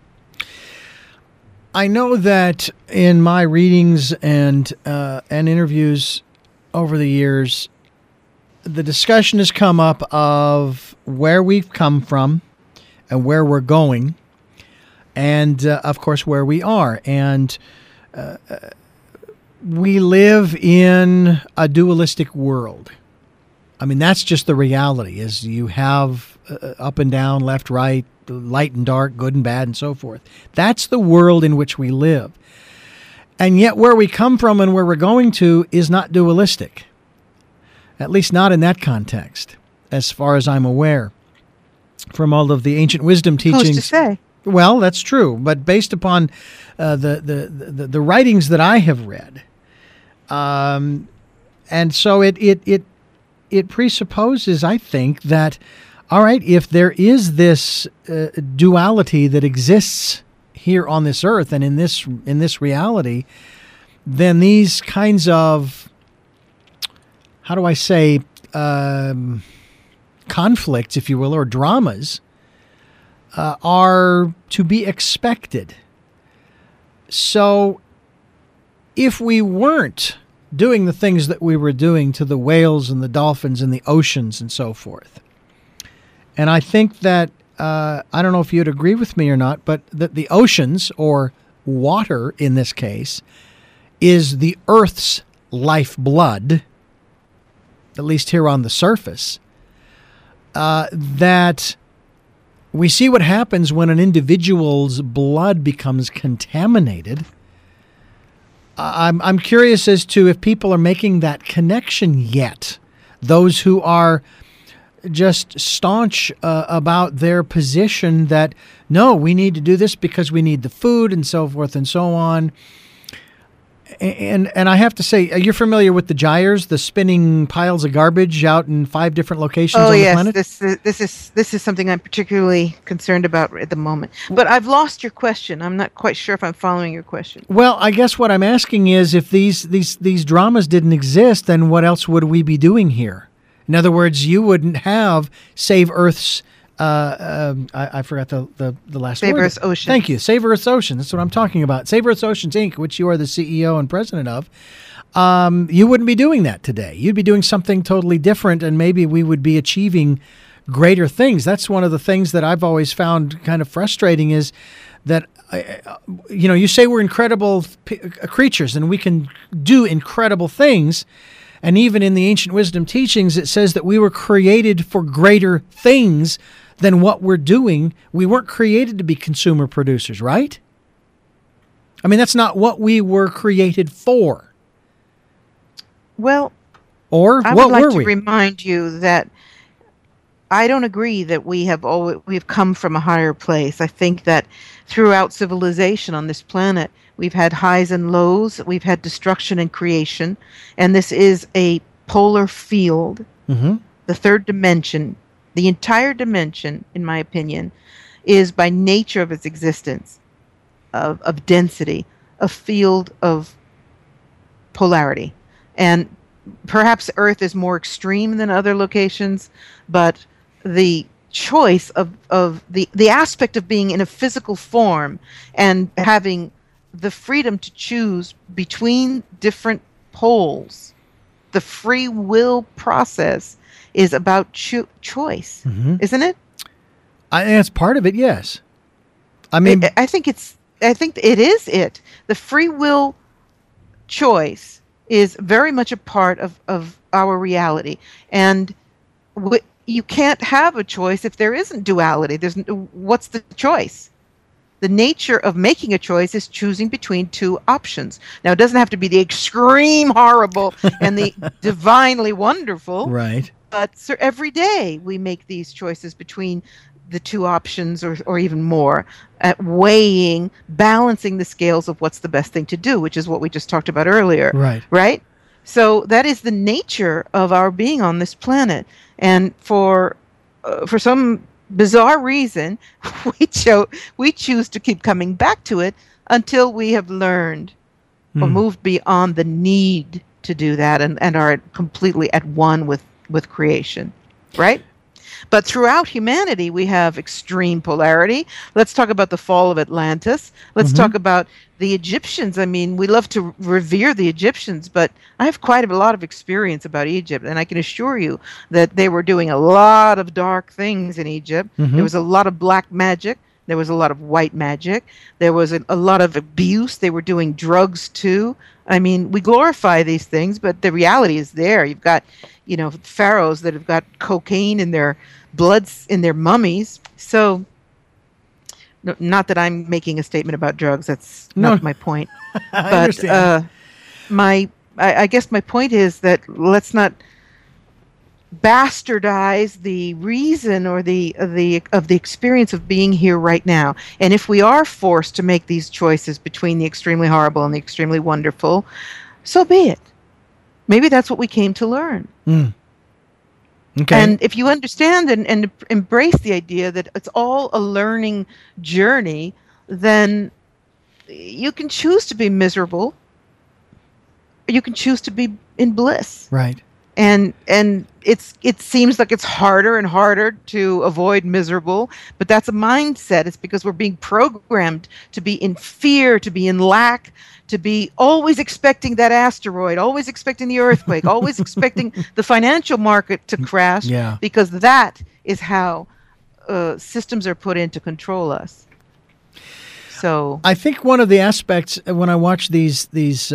Speaker 1: I know that in my readings and interviews over the years, the discussion has come up of where we've come from and where we're going, and of course where we are. And we live in a dualistic world. I mean, that's just the reality, is you have up and down, left, right, light and dark, good and bad, and so forth. That's the world in which we live. And yet where we come from and where we're going to is not dualistic, at least not in that context, as far as I'm aware, from all of the ancient wisdom teachings.
Speaker 2: Who's to say?
Speaker 1: Well, that's true, but based upon the writings that I have read, and so it presupposes, I think, that, all right, if there is this duality that exists here on this earth and in this reality, then these kinds of, how do I say, conflicts, if you will, or dramas, are to be expected. So if we weren't doing the things that we were doing to the whales and the dolphins and the oceans and so forth, and I think that, I don't know if you'd agree with me or not, but that the oceans, or water in this case, is the Earth's lifeblood, at least here on the surface, that we see what happens when an individual's blood becomes contaminated. I'm curious as to if people are making that connection yet. Those who are just staunch about their position that, no, we need to do this because we need the food and so forth and so on. And I have to say, you're familiar with the gyres, the spinning piles of garbage out in 5 different locations on the planet?
Speaker 2: This is something I'm particularly concerned about at the moment. But I've lost your question. I'm not quite sure if I'm following your question.
Speaker 1: Well, I guess what I'm asking is, if these dramas didn't exist, then what else would we be doing here? In other words, you wouldn't have Save Earth's, I forgot the last word.
Speaker 2: Save Earth's Ocean.
Speaker 1: Thank you. Save Earth's Ocean. That's what I'm talking about. Save Earth's Oceans, Inc., which you are the CEO and president of. You wouldn't be doing that today. You'd be doing something totally different, and maybe we would be achieving greater things. That's one of the things that I've always found kind of frustrating, is that, you say we're incredible creatures and we can do incredible things. And even in the ancient wisdom teachings, it says that we were created for greater things than what we're doing. We weren't created to be consumer producers, right? I mean, that's not what we were created for.
Speaker 2: Well,
Speaker 1: or
Speaker 2: I
Speaker 1: what
Speaker 2: would like
Speaker 1: were
Speaker 2: to
Speaker 1: we?
Speaker 2: remind you that I don't agree that we've come from a higher place. I think that throughout civilization on this planet, we've had highs and lows. We've had destruction and creation. And this is a polar field.
Speaker 1: Mm-hmm.
Speaker 2: The third dimension, the entire dimension, in my opinion, is by nature of its existence, of density, a field of polarity. And perhaps Earth is more extreme than other locations, but the choice of the aspect of being in a physical form and having the freedom to choose between different poles, the free will process is about choice, isn't it?
Speaker 1: I think that's part of it, yes. I mean,
Speaker 2: I think it is it. The free will choice is very much a part of our reality. And you can't have a choice if there isn't duality. What's the choice? The nature of making a choice is choosing between 2 options. Now, it doesn't have to be the extreme horrible and the divinely wonderful.
Speaker 1: Right.
Speaker 2: But every day we make these choices between the 2 options or even more, weighing, balancing the scales of what's the best thing to do, which is what we just talked about earlier.
Speaker 1: Right.
Speaker 2: Right? So that is the nature of our being on this planet. And for some bizarre reason, we choose to keep coming back to it until we have learned or moved beyond the need to do that and are completely at one with creation, right? But throughout humanity, we have extreme polarity. Let's talk about the fall of Atlantis. Let's talk about the Egyptians. I mean, we love to revere the Egyptians, but I have quite a lot of experience about Egypt, and I can assure you that they were doing a lot of dark things in Egypt. There was a lot of black magic. There was a lot of white magic. There was a lot of abuse. They were doing drugs too. I mean, we glorify these things, but the reality is there. You've got, pharaohs that have got cocaine in their bloods, in their mummies. So, no, not that I'm making a statement about drugs. That's not my point.
Speaker 1: I understand.
Speaker 2: I guess my point is that let's not bastardize the reason or the experience of being here right now. And if we are forced to make these choices between the extremely horrible and the extremely wonderful, so be it. Maybe that's what we came to learn.
Speaker 1: Okay.
Speaker 2: And if you understand and embrace the idea that it's all a learning journey, then you can choose to be miserable, or you can choose to be in bliss.
Speaker 1: Right.
Speaker 2: And it seems like it's harder and harder to avoid miserable, but that's a mindset. It's because we're being programmed to be in fear, to be in lack, to be always expecting that asteroid, always expecting the earthquake, always expecting the financial market to crash, because that is how systems are put in to control us. So
Speaker 1: I think one of the aspects when I watch these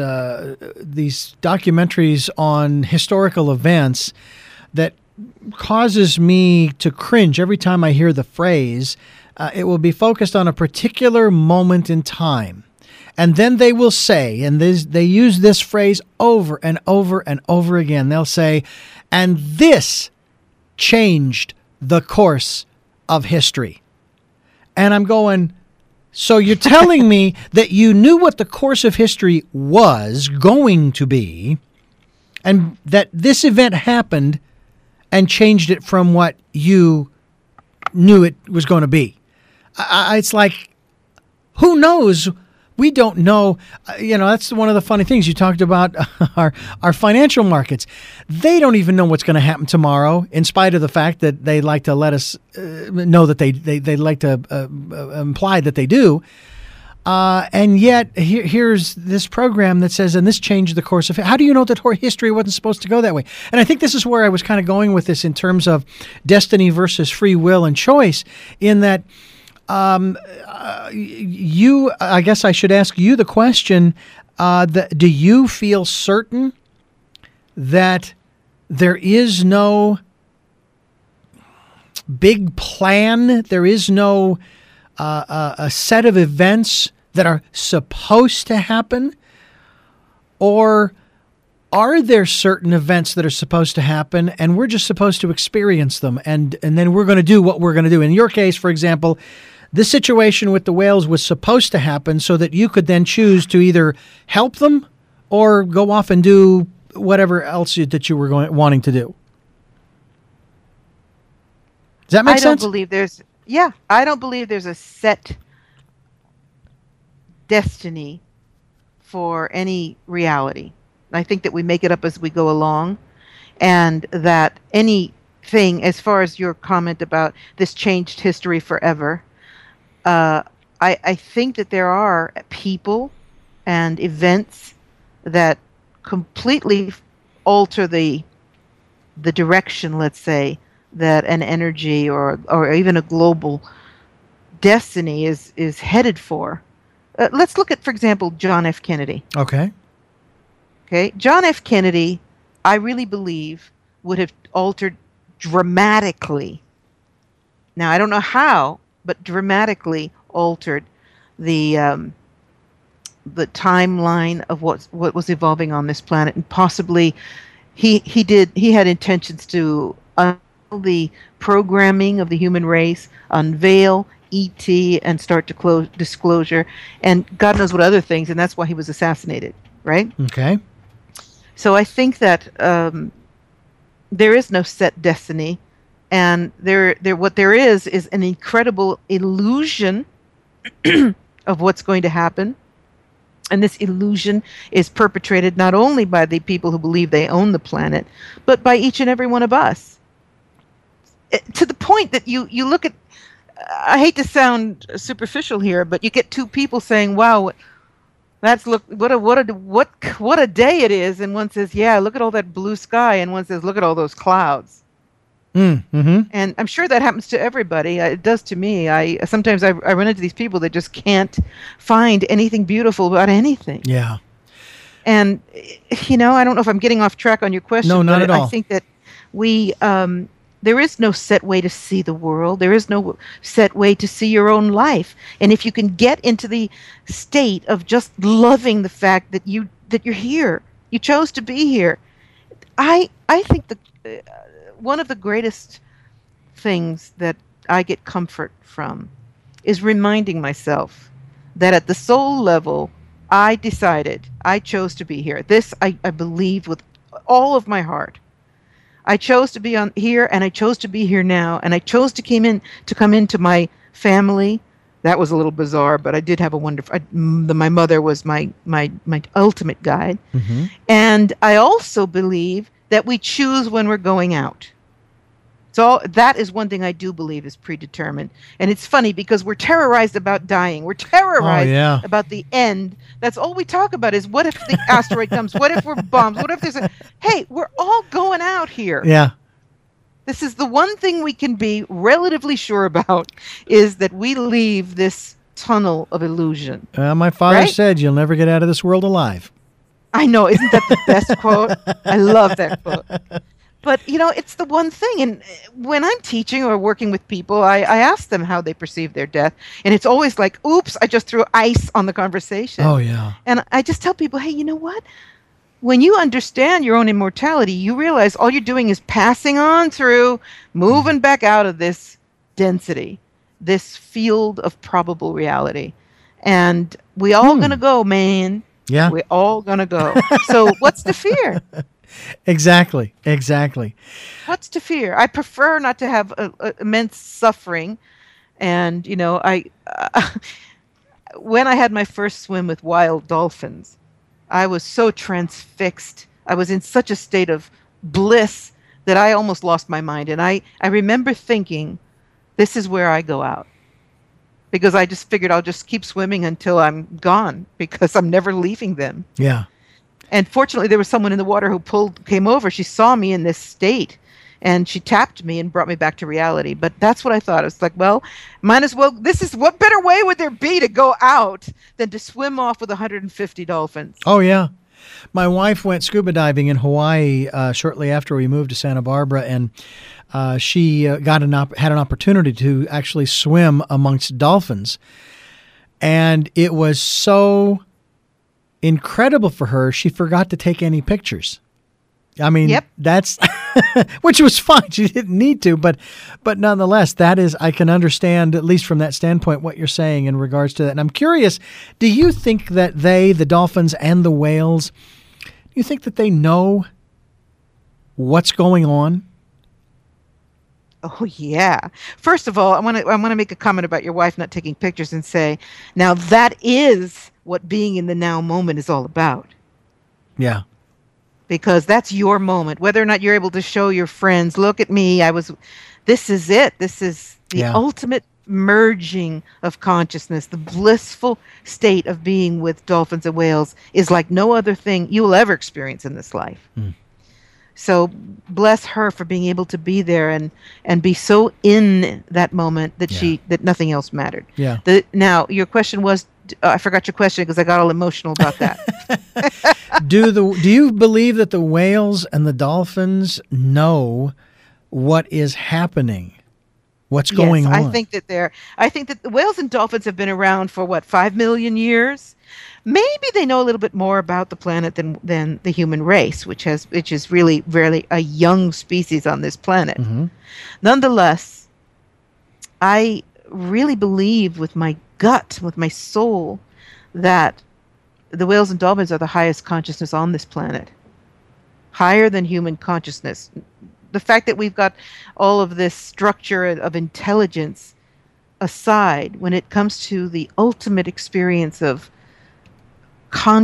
Speaker 1: documentaries on historical events that causes me to cringe every time I hear the phrase, it will be focused on a particular moment in time. And then they will say, and they use this phrase over and over and over again, they'll say, and this changed the course of history. And I'm going, so you're telling me that you knew what the course of history was going to be, and that this event happened and changed it from what you knew it was going to be. It's like, who knows? We don't know. That's one of the funny things. You talked about our financial markets. They don't even know what's going to happen tomorrow, in spite of the fact that they like to let us know that they like to imply that they do. And yet here's this program that says, and this changed the course of it. How do you know that history wasn't supposed to go that way? And I think this is where I was kind of going with this in terms of destiny versus free will and choice, in that I guess I should ask you the question, do you feel certain that there is no big plan, there is no a set of events that are supposed to happen? Or are there certain events that are supposed to happen and we're just supposed to experience them, and then we're going to do what we're going to do? In your case, for example, this situation with the whales was supposed to happen so that you could then choose to either help them or go off and do whatever else that you were wanting to do. Does that make sense?
Speaker 2: I don't believe there's a set destiny for any reality. I think that we make it up as we go along, and that anything, as far as your comment about this changed history forever, I think that there are people and events that completely alter the direction, let's say, that an energy or even a global destiny is headed for. Let's look at, for example, John F. Kennedy.
Speaker 1: Okay.
Speaker 2: John F. Kennedy, I really believe, would have altered dramatically. Now, I don't know how, but dramatically altered the timeline of what was evolving on this planet, and possibly he had intentions to unveil the programming of the human race, unveil ET, and start to disclosure, and God knows what other things, and that's why he was assassinated, right?
Speaker 1: Okay.
Speaker 2: So I think that there is no set destiny, and what there is an incredible illusion of what's going to happen. And this illusion is perpetrated not only by the people who believe they own the planet, but by each and every one of us. to the point that you look at, I hate to sound superficial here, but you get two people saying, "Wow, that's look what a day it is," and one says, "Yeah, look at all that blue sky," and one says, "Look at all those clouds."
Speaker 1: Mm-hmm.
Speaker 2: And I'm sure that happens to everybody. It does to me. I sometimes I run into these people that just can't find anything beautiful about anything.
Speaker 1: Yeah.
Speaker 2: And I don't know if I'm getting off track on your question.
Speaker 1: No, not
Speaker 2: but
Speaker 1: at all.
Speaker 2: I think that there is no set way to see the world. There is no set way to see your own life. And if you can get into the state of just loving the fact that you're here, you chose to be here. I think one of the greatest things that I get comfort from is reminding myself that at the soul level, I decided, I chose to be here. This I believe with all of my heart. I chose to be on here, and I chose to be here now, and I chose to come into my family. That was a little bizarre, but I did have a wonderful. My mother was my ultimate guide,
Speaker 1: Mm-hmm.
Speaker 2: and I also believe that we choose when we're going out. So that is one thing I do believe is predetermined. And it's funny because we're terrorized about dying. We're terrorized about the end. That's all we talk about is what if the asteroid comes? What if we're bombed? What if hey, we're all going out here.
Speaker 1: Yeah.
Speaker 2: This is the one thing we can be relatively sure about is that we leave this tunnel of illusion.
Speaker 1: My father
Speaker 2: right?
Speaker 1: said, "You'll never get out of this world alive."
Speaker 2: I know. Isn't that the best quote? I love that quote. But, it's the one thing. And when I'm teaching or working with people, I ask them how they perceive their death. And it's always like, oops, I just threw ice on the conversation.
Speaker 1: Oh, yeah.
Speaker 2: And I just tell people, hey, you know what? When you understand your own immortality, you realize all you're doing is passing on through, moving back out of this density, this field of probable reality. And we all going to go, man.
Speaker 1: Yeah.
Speaker 2: We're all going to go. So what's the fear?
Speaker 1: Exactly.
Speaker 2: What's to fear? I prefer not to have immense suffering. And, when I had my first swim with wild dolphins, I was so transfixed. I was in such a state of bliss that I almost lost my mind. And I remember thinking, this is where I go out. Because I just figured I'll just keep swimming until I'm gone because I'm never leaving them.
Speaker 1: Yeah.
Speaker 2: And fortunately, there was someone in the water who came over. She saw me in this state, and she tapped me and brought me back to reality. But that's what I thought. It's like, well, might as well. What better way would there be to go out than to swim off with 150 dolphins?
Speaker 1: Oh, yeah. My wife went scuba diving in Hawaii shortly after we moved to Santa Barbara, and she had an opportunity to actually swim amongst dolphins. And it was so incredible for her, she forgot to take any pictures. I mean,
Speaker 2: Yep.
Speaker 1: That's, which was fine. She didn't need to, but nonetheless, I can understand, at least from that standpoint, what you're saying in regards to that. And I'm curious, do you think that the dolphins and the whales, do you think that they know what's going on?
Speaker 2: Oh yeah. First of all, I want to make a comment about your wife not taking pictures and say, now that is what being in the now moment is all about.
Speaker 1: Yeah.
Speaker 2: Because that's your moment. Whether or not you're able to show your friends, look at me, this is it. This is the ultimate merging of consciousness. The blissful state of being with dolphins and whales is like no other thing you will ever experience in this life. Mm. So bless her for being able to be there and be so in that moment that that nothing else mattered.
Speaker 1: Yeah.
Speaker 2: Now your question was, I forgot your question because I got all emotional about that.
Speaker 1: Do you believe that the whales and the dolphins know what is happening? What's going on?
Speaker 2: I think that the whales and dolphins have been around for 5 million years. Maybe they know a little bit more about the planet than the human race, which is really a young species on this planet. Mm-hmm. Nonetheless, I really believe with my gut, with my soul, that the whales and dolphins are the highest consciousness on this planet, higher than human consciousness. The fact that we've got all of this structure of intelligence aside, when it comes to the ultimate experience of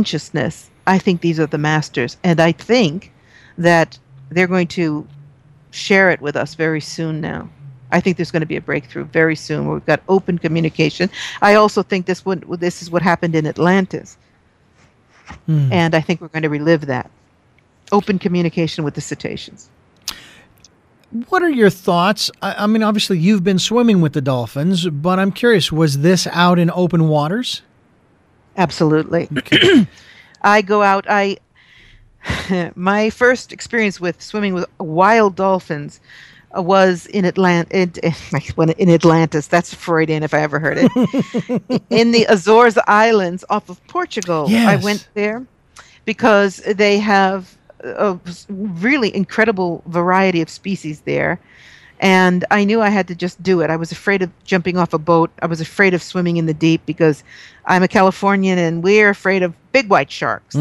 Speaker 2: consciousness, I think these are the masters. And I think that they're going to share it with us very soon now. I think there's going to be a breakthrough very soon where we've got open communication. I also think this is what happened in Atlantis. And I think we're going to relive that. Open communication with the cetaceans.
Speaker 1: What are your thoughts? I mean, obviously you've been swimming with the dolphins, but I'm curious, was this out in open waters?
Speaker 2: Absolutely.
Speaker 1: Okay.
Speaker 2: I go out. My first experience with swimming with wild dolphins was in in Atlantis. That's Freudian if I ever heard it. In the Azores Islands off of Portugal.
Speaker 1: Yes.
Speaker 2: I went there because they have a really incredible variety of species there. And I knew I had to just do it. I was afraid of jumping off a boat. I was afraid of swimming in the deep because I'm a Californian and we're afraid of big white sharks.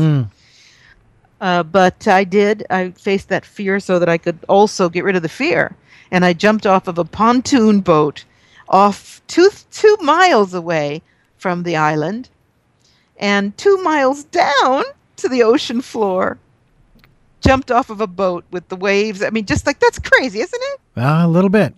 Speaker 2: But I did. I faced that fear so that I could also get rid of the fear. And I jumped off of a pontoon boat off two miles away from the island and 2 miles down to the ocean floor. Jumped off of a boat with the waves. I mean, just like, that's crazy, isn't it?
Speaker 1: A little bit.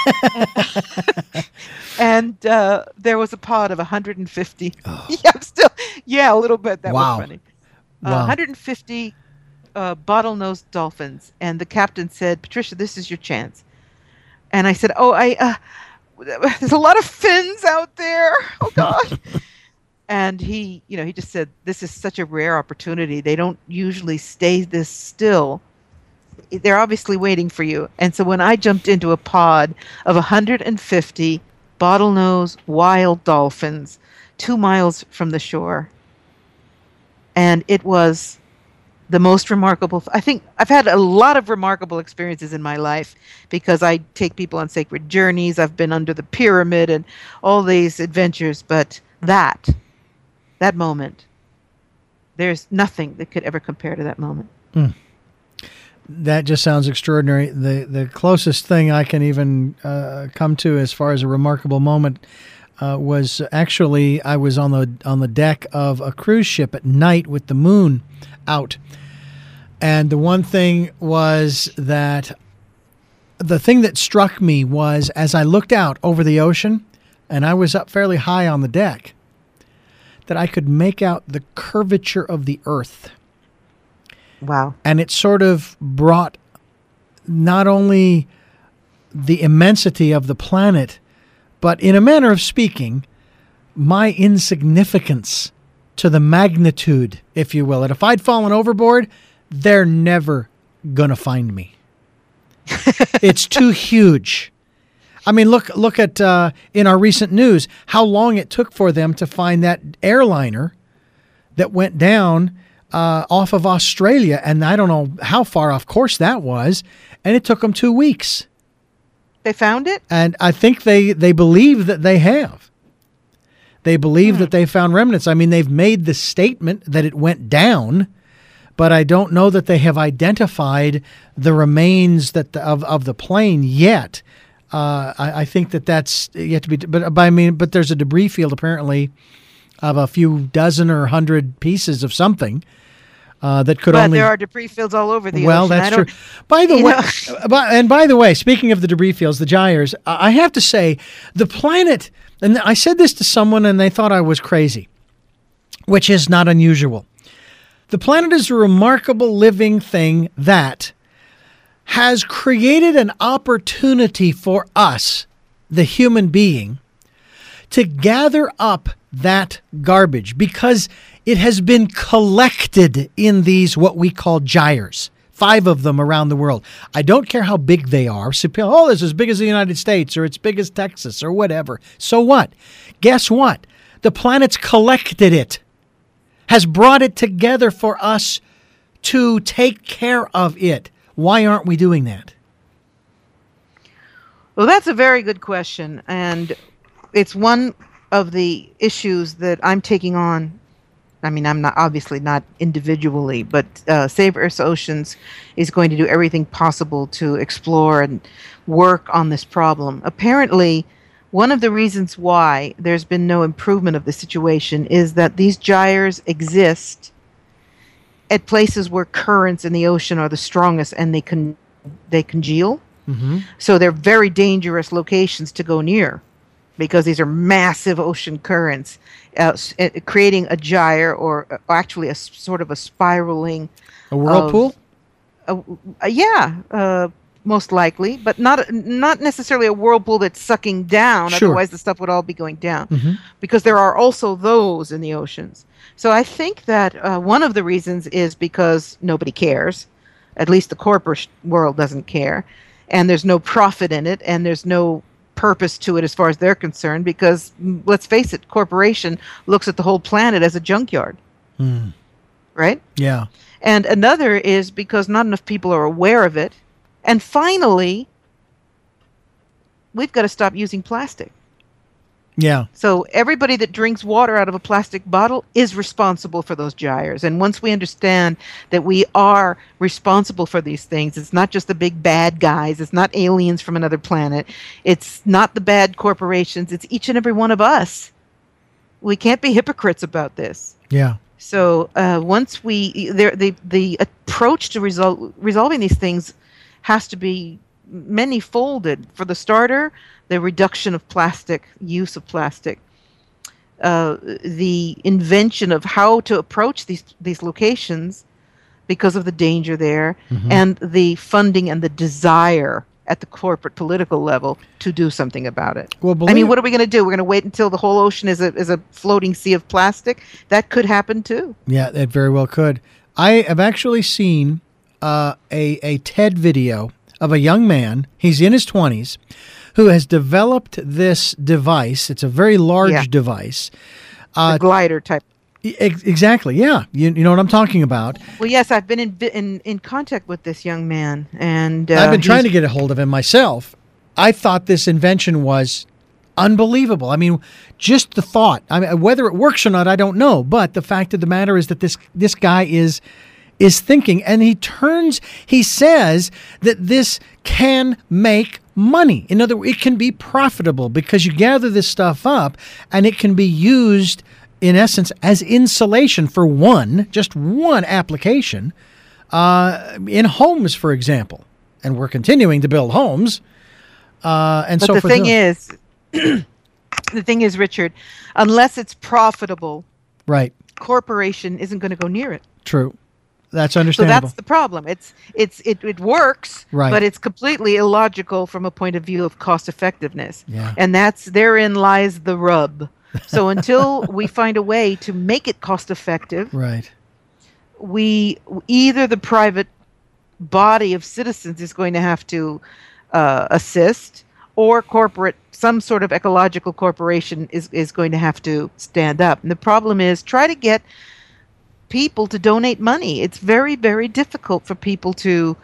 Speaker 2: And there was a pod of 150.
Speaker 1: Oh.
Speaker 2: Yeah, a little bit. That
Speaker 1: Wow.
Speaker 2: was funny.
Speaker 1: Wow.
Speaker 2: 150 bottlenose dolphins. And the captain said, Patricia, this is your chance. And I said, there's a lot of fins out there. Oh, God. And he just said, this is such a rare opportunity. They don't usually stay this still. They're obviously waiting for you. And so when I jumped into a pod of 150 bottlenose wild dolphins 2 miles from the shore, and it was the most remarkable. I think I've had a lot of remarkable experiences in my life because I take people on sacred journeys. I've been under the pyramid and all these adventures, but that moment, there's nothing that could ever compare to that moment.
Speaker 1: That just sounds extraordinary. The closest thing I can even come to as far as a remarkable moment was actually I was on the deck of a cruise ship at night with the moon out. And the one thing was that the thing that struck me was as I looked out over the ocean, and I was up fairly high on the deck, that I could make out the curvature of the earth.
Speaker 2: Wow.
Speaker 1: And it sort of brought not only the immensity of the planet, but in a manner of speaking, my insignificance to the magnitude, if you will. And if I'd fallen overboard, they're never going to find me. It's too huge. I mean, look at in our recent news how long it took for them to find that airliner that went down off of Australia, and I don't know how far off course that was, and it took them 2 weeks.
Speaker 2: They found it?
Speaker 1: And I think they believe that they have. They believe that they found remnants. I mean, they've made the statement that it went down, but I don't know that they have identified the remains of the plane yet. I think that's yet to be. But there's a debris field apparently of a few dozen or 100 pieces of something that could only.
Speaker 2: But there are debris fields all over the ocean.
Speaker 1: Well, that's true. By the way, by the way, speaking of the debris fields, the gyres, I have to say, the planet. And I said this to someone, and they thought I was crazy, which is not unusual. The planet is a remarkable living thing that has created an opportunity for us, the human being, to gather up that garbage because it has been collected in these what we call gyres. 5 of them around the world. I don't care how big they are. Oh, it's as big as the United States or it's big as Texas or whatever. So what? Guess what? The planet's collected it, has brought it together for us to take care of it. Why aren't we doing that?
Speaker 2: Well, that's a very good question. And it's one of the issues that I'm taking on. I mean, I'm obviously not individually, but Save Earth's Oceans is going to do everything possible to explore and work on this problem. Apparently, one of the reasons why there's been no improvement of the situation is that these gyres exist at places where currents in the ocean are the strongest and they congeal. So they're very dangerous locations to go near because these are massive ocean currents creating a gyre or actually a sort of a spiraling.
Speaker 1: A whirlpool?
Speaker 2: Most likely, but not necessarily a whirlpool that's sucking down.
Speaker 1: Sure.
Speaker 2: Otherwise, the stuff would all be going down. Because there are also those in the oceans. So I think that one of the reasons is because nobody cares. At least the corporate world doesn't care. And there's no profit in it, and there's no purpose to it as far as they're concerned, because, let's face it, corporation looks at the whole planet as a junkyard. Right?
Speaker 1: Yeah.
Speaker 2: And another is because not enough people are aware of it. And finally, we've got to stop using plastic.
Speaker 1: Yeah.
Speaker 2: So everybody that drinks water out of a plastic bottle is responsible for those gyres. And once we understand that we are responsible for these things, it's not just the big bad guys, it's not aliens from another planet, it's not the bad corporations, it's each and every one of us. We can't be hypocrites about this.
Speaker 1: Yeah.
Speaker 2: So once the approach to resolving these things has to be many-folded. For the starter, the reduction of plastic, use of plastic, the invention of how to approach these locations because of the danger there, and the funding and the desire at the corporate political level to do something about it. Well, I mean, what are we going to do? We're going to wait until the whole ocean is a floating sea of plastic? That could happen too.
Speaker 1: Yeah, that very well could. I have actually seen a TED video of a young man, he's in his 20s, who has developed this device. It's a very large device.
Speaker 2: A glider type.
Speaker 1: Exactly, yeah. You know what I'm talking about.
Speaker 2: Well, yes, I've been in contact with this young man. And
Speaker 1: I've been trying to get a hold of him myself. I thought this invention was unbelievable. I mean, just the thought. I mean, whether it works or not, I don't know. But the fact of the matter is that this guy is thinking, and he says that this can make money. In other words, it can be profitable because you gather this stuff up and it can be used in essence as insulation for just one application in homes, for example. And we're continuing to build homes. But
Speaker 2: the thing is, Richard, unless it's profitable,
Speaker 1: right,
Speaker 2: corporation isn't going to go near it.
Speaker 1: True. That's understandable.
Speaker 2: So that's the problem. It works,
Speaker 1: right,
Speaker 2: but it's completely illogical from a point of view of cost effectiveness.
Speaker 1: Yeah.
Speaker 2: And therein lies the rub. So until we find a way to make it cost effective,
Speaker 1: right,
Speaker 2: either the private body of citizens is going to have to assist, or some sort of ecological corporation is going to have to stand up. And the problem is, try to get people to donate money. It's very, very difficult for people to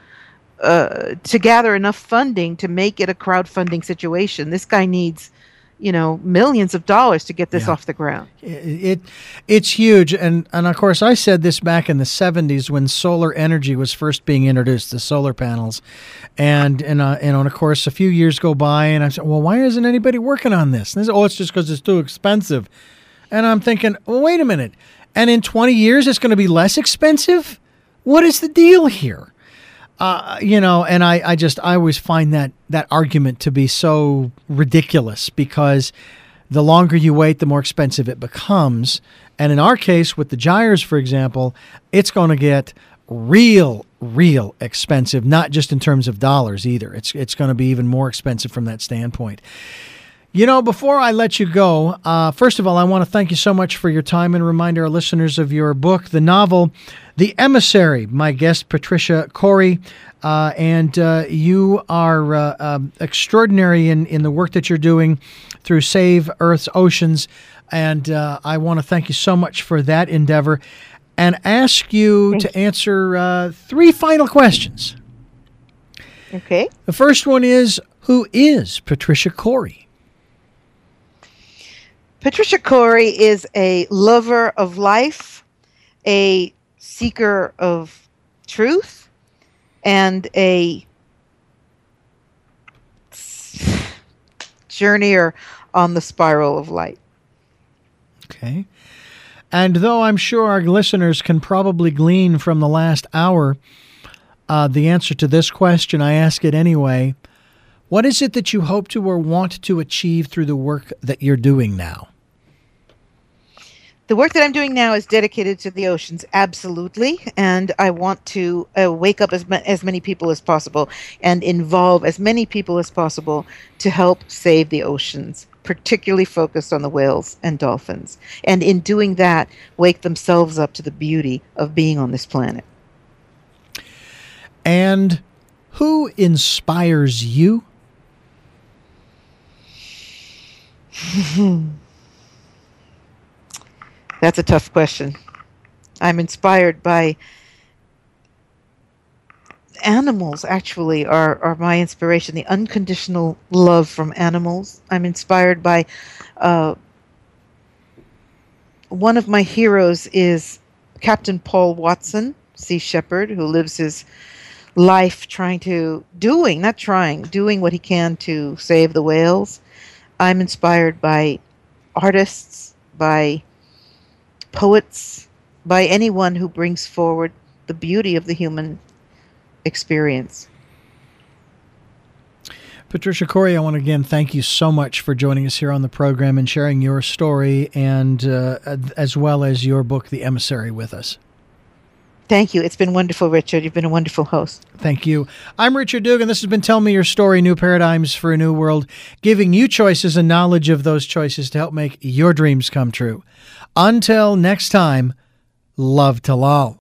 Speaker 2: gather enough funding to make it a crowdfunding situation. This guy needs, millions of dollars to get this off the ground.
Speaker 1: It's huge, and of course I said this back in the 70s when solar energy was first being introduced, the solar panels, and of course a few years go by, and I said, well, why isn't anybody working on this? And they said, oh, it's just because it's too expensive. And I'm thinking, well, wait a minute. And in 20 years, it's going to be less expensive? What is the deal here? And I always find that argument to be so ridiculous, because the longer you wait, the more expensive it becomes. And in our case, with the gyres, for example, it's going to get real expensive, not just in terms of dollars either. It's going to be even more expensive from that standpoint. Before I let you go, first of all, I want to thank you so much for your time and remind our listeners of your book, the novel, The Emissary. My guest, Patricia Cori, and you are extraordinary in the work that you're doing through Save Earth's Oceans, and I want to thank you so much for that endeavor and ask you to answer 3 final questions.
Speaker 2: Okay.
Speaker 1: The first one is, who is Patricia Cori?
Speaker 2: Patricia Cori is a lover of life, a seeker of truth, and a journeyer on the spiral of light.
Speaker 1: Okay. And though I'm sure our listeners can probably glean from the last hour the answer to this question, I ask it anyway. What is it that you hope to or want to achieve through the work that you're doing now?
Speaker 2: The work that I'm doing now is dedicated to the oceans, absolutely. And I want to wake up as many people as possible and involve as many people as possible to help save the oceans, particularly focused on the whales and dolphins. And in doing that, wake themselves up to the beauty of being on this planet.
Speaker 1: And who inspires you?
Speaker 2: That's a tough question. I'm inspired by animals, actually, are my inspiration. The unconditional love from animals. I'm inspired by one of my heroes is Captain Paul Watson, Sea Shepherd, who lives his life doing what he can to save the whales. I'm inspired by artists, by poets, by anyone who brings forward the beauty of the human experience.
Speaker 1: Patricia Corey, I want to again thank you so much for joining us here on the program and sharing your story and as well as your book, The Emissary, with us.
Speaker 2: Thank you. It's been wonderful, Richard. You've been a wonderful host.
Speaker 1: Thank you. I'm Richard Dugan. This has been Tell Me Your Story, New Paradigms for a New World, giving you choices and knowledge of those choices to help make your dreams come true. Until next time, love to all.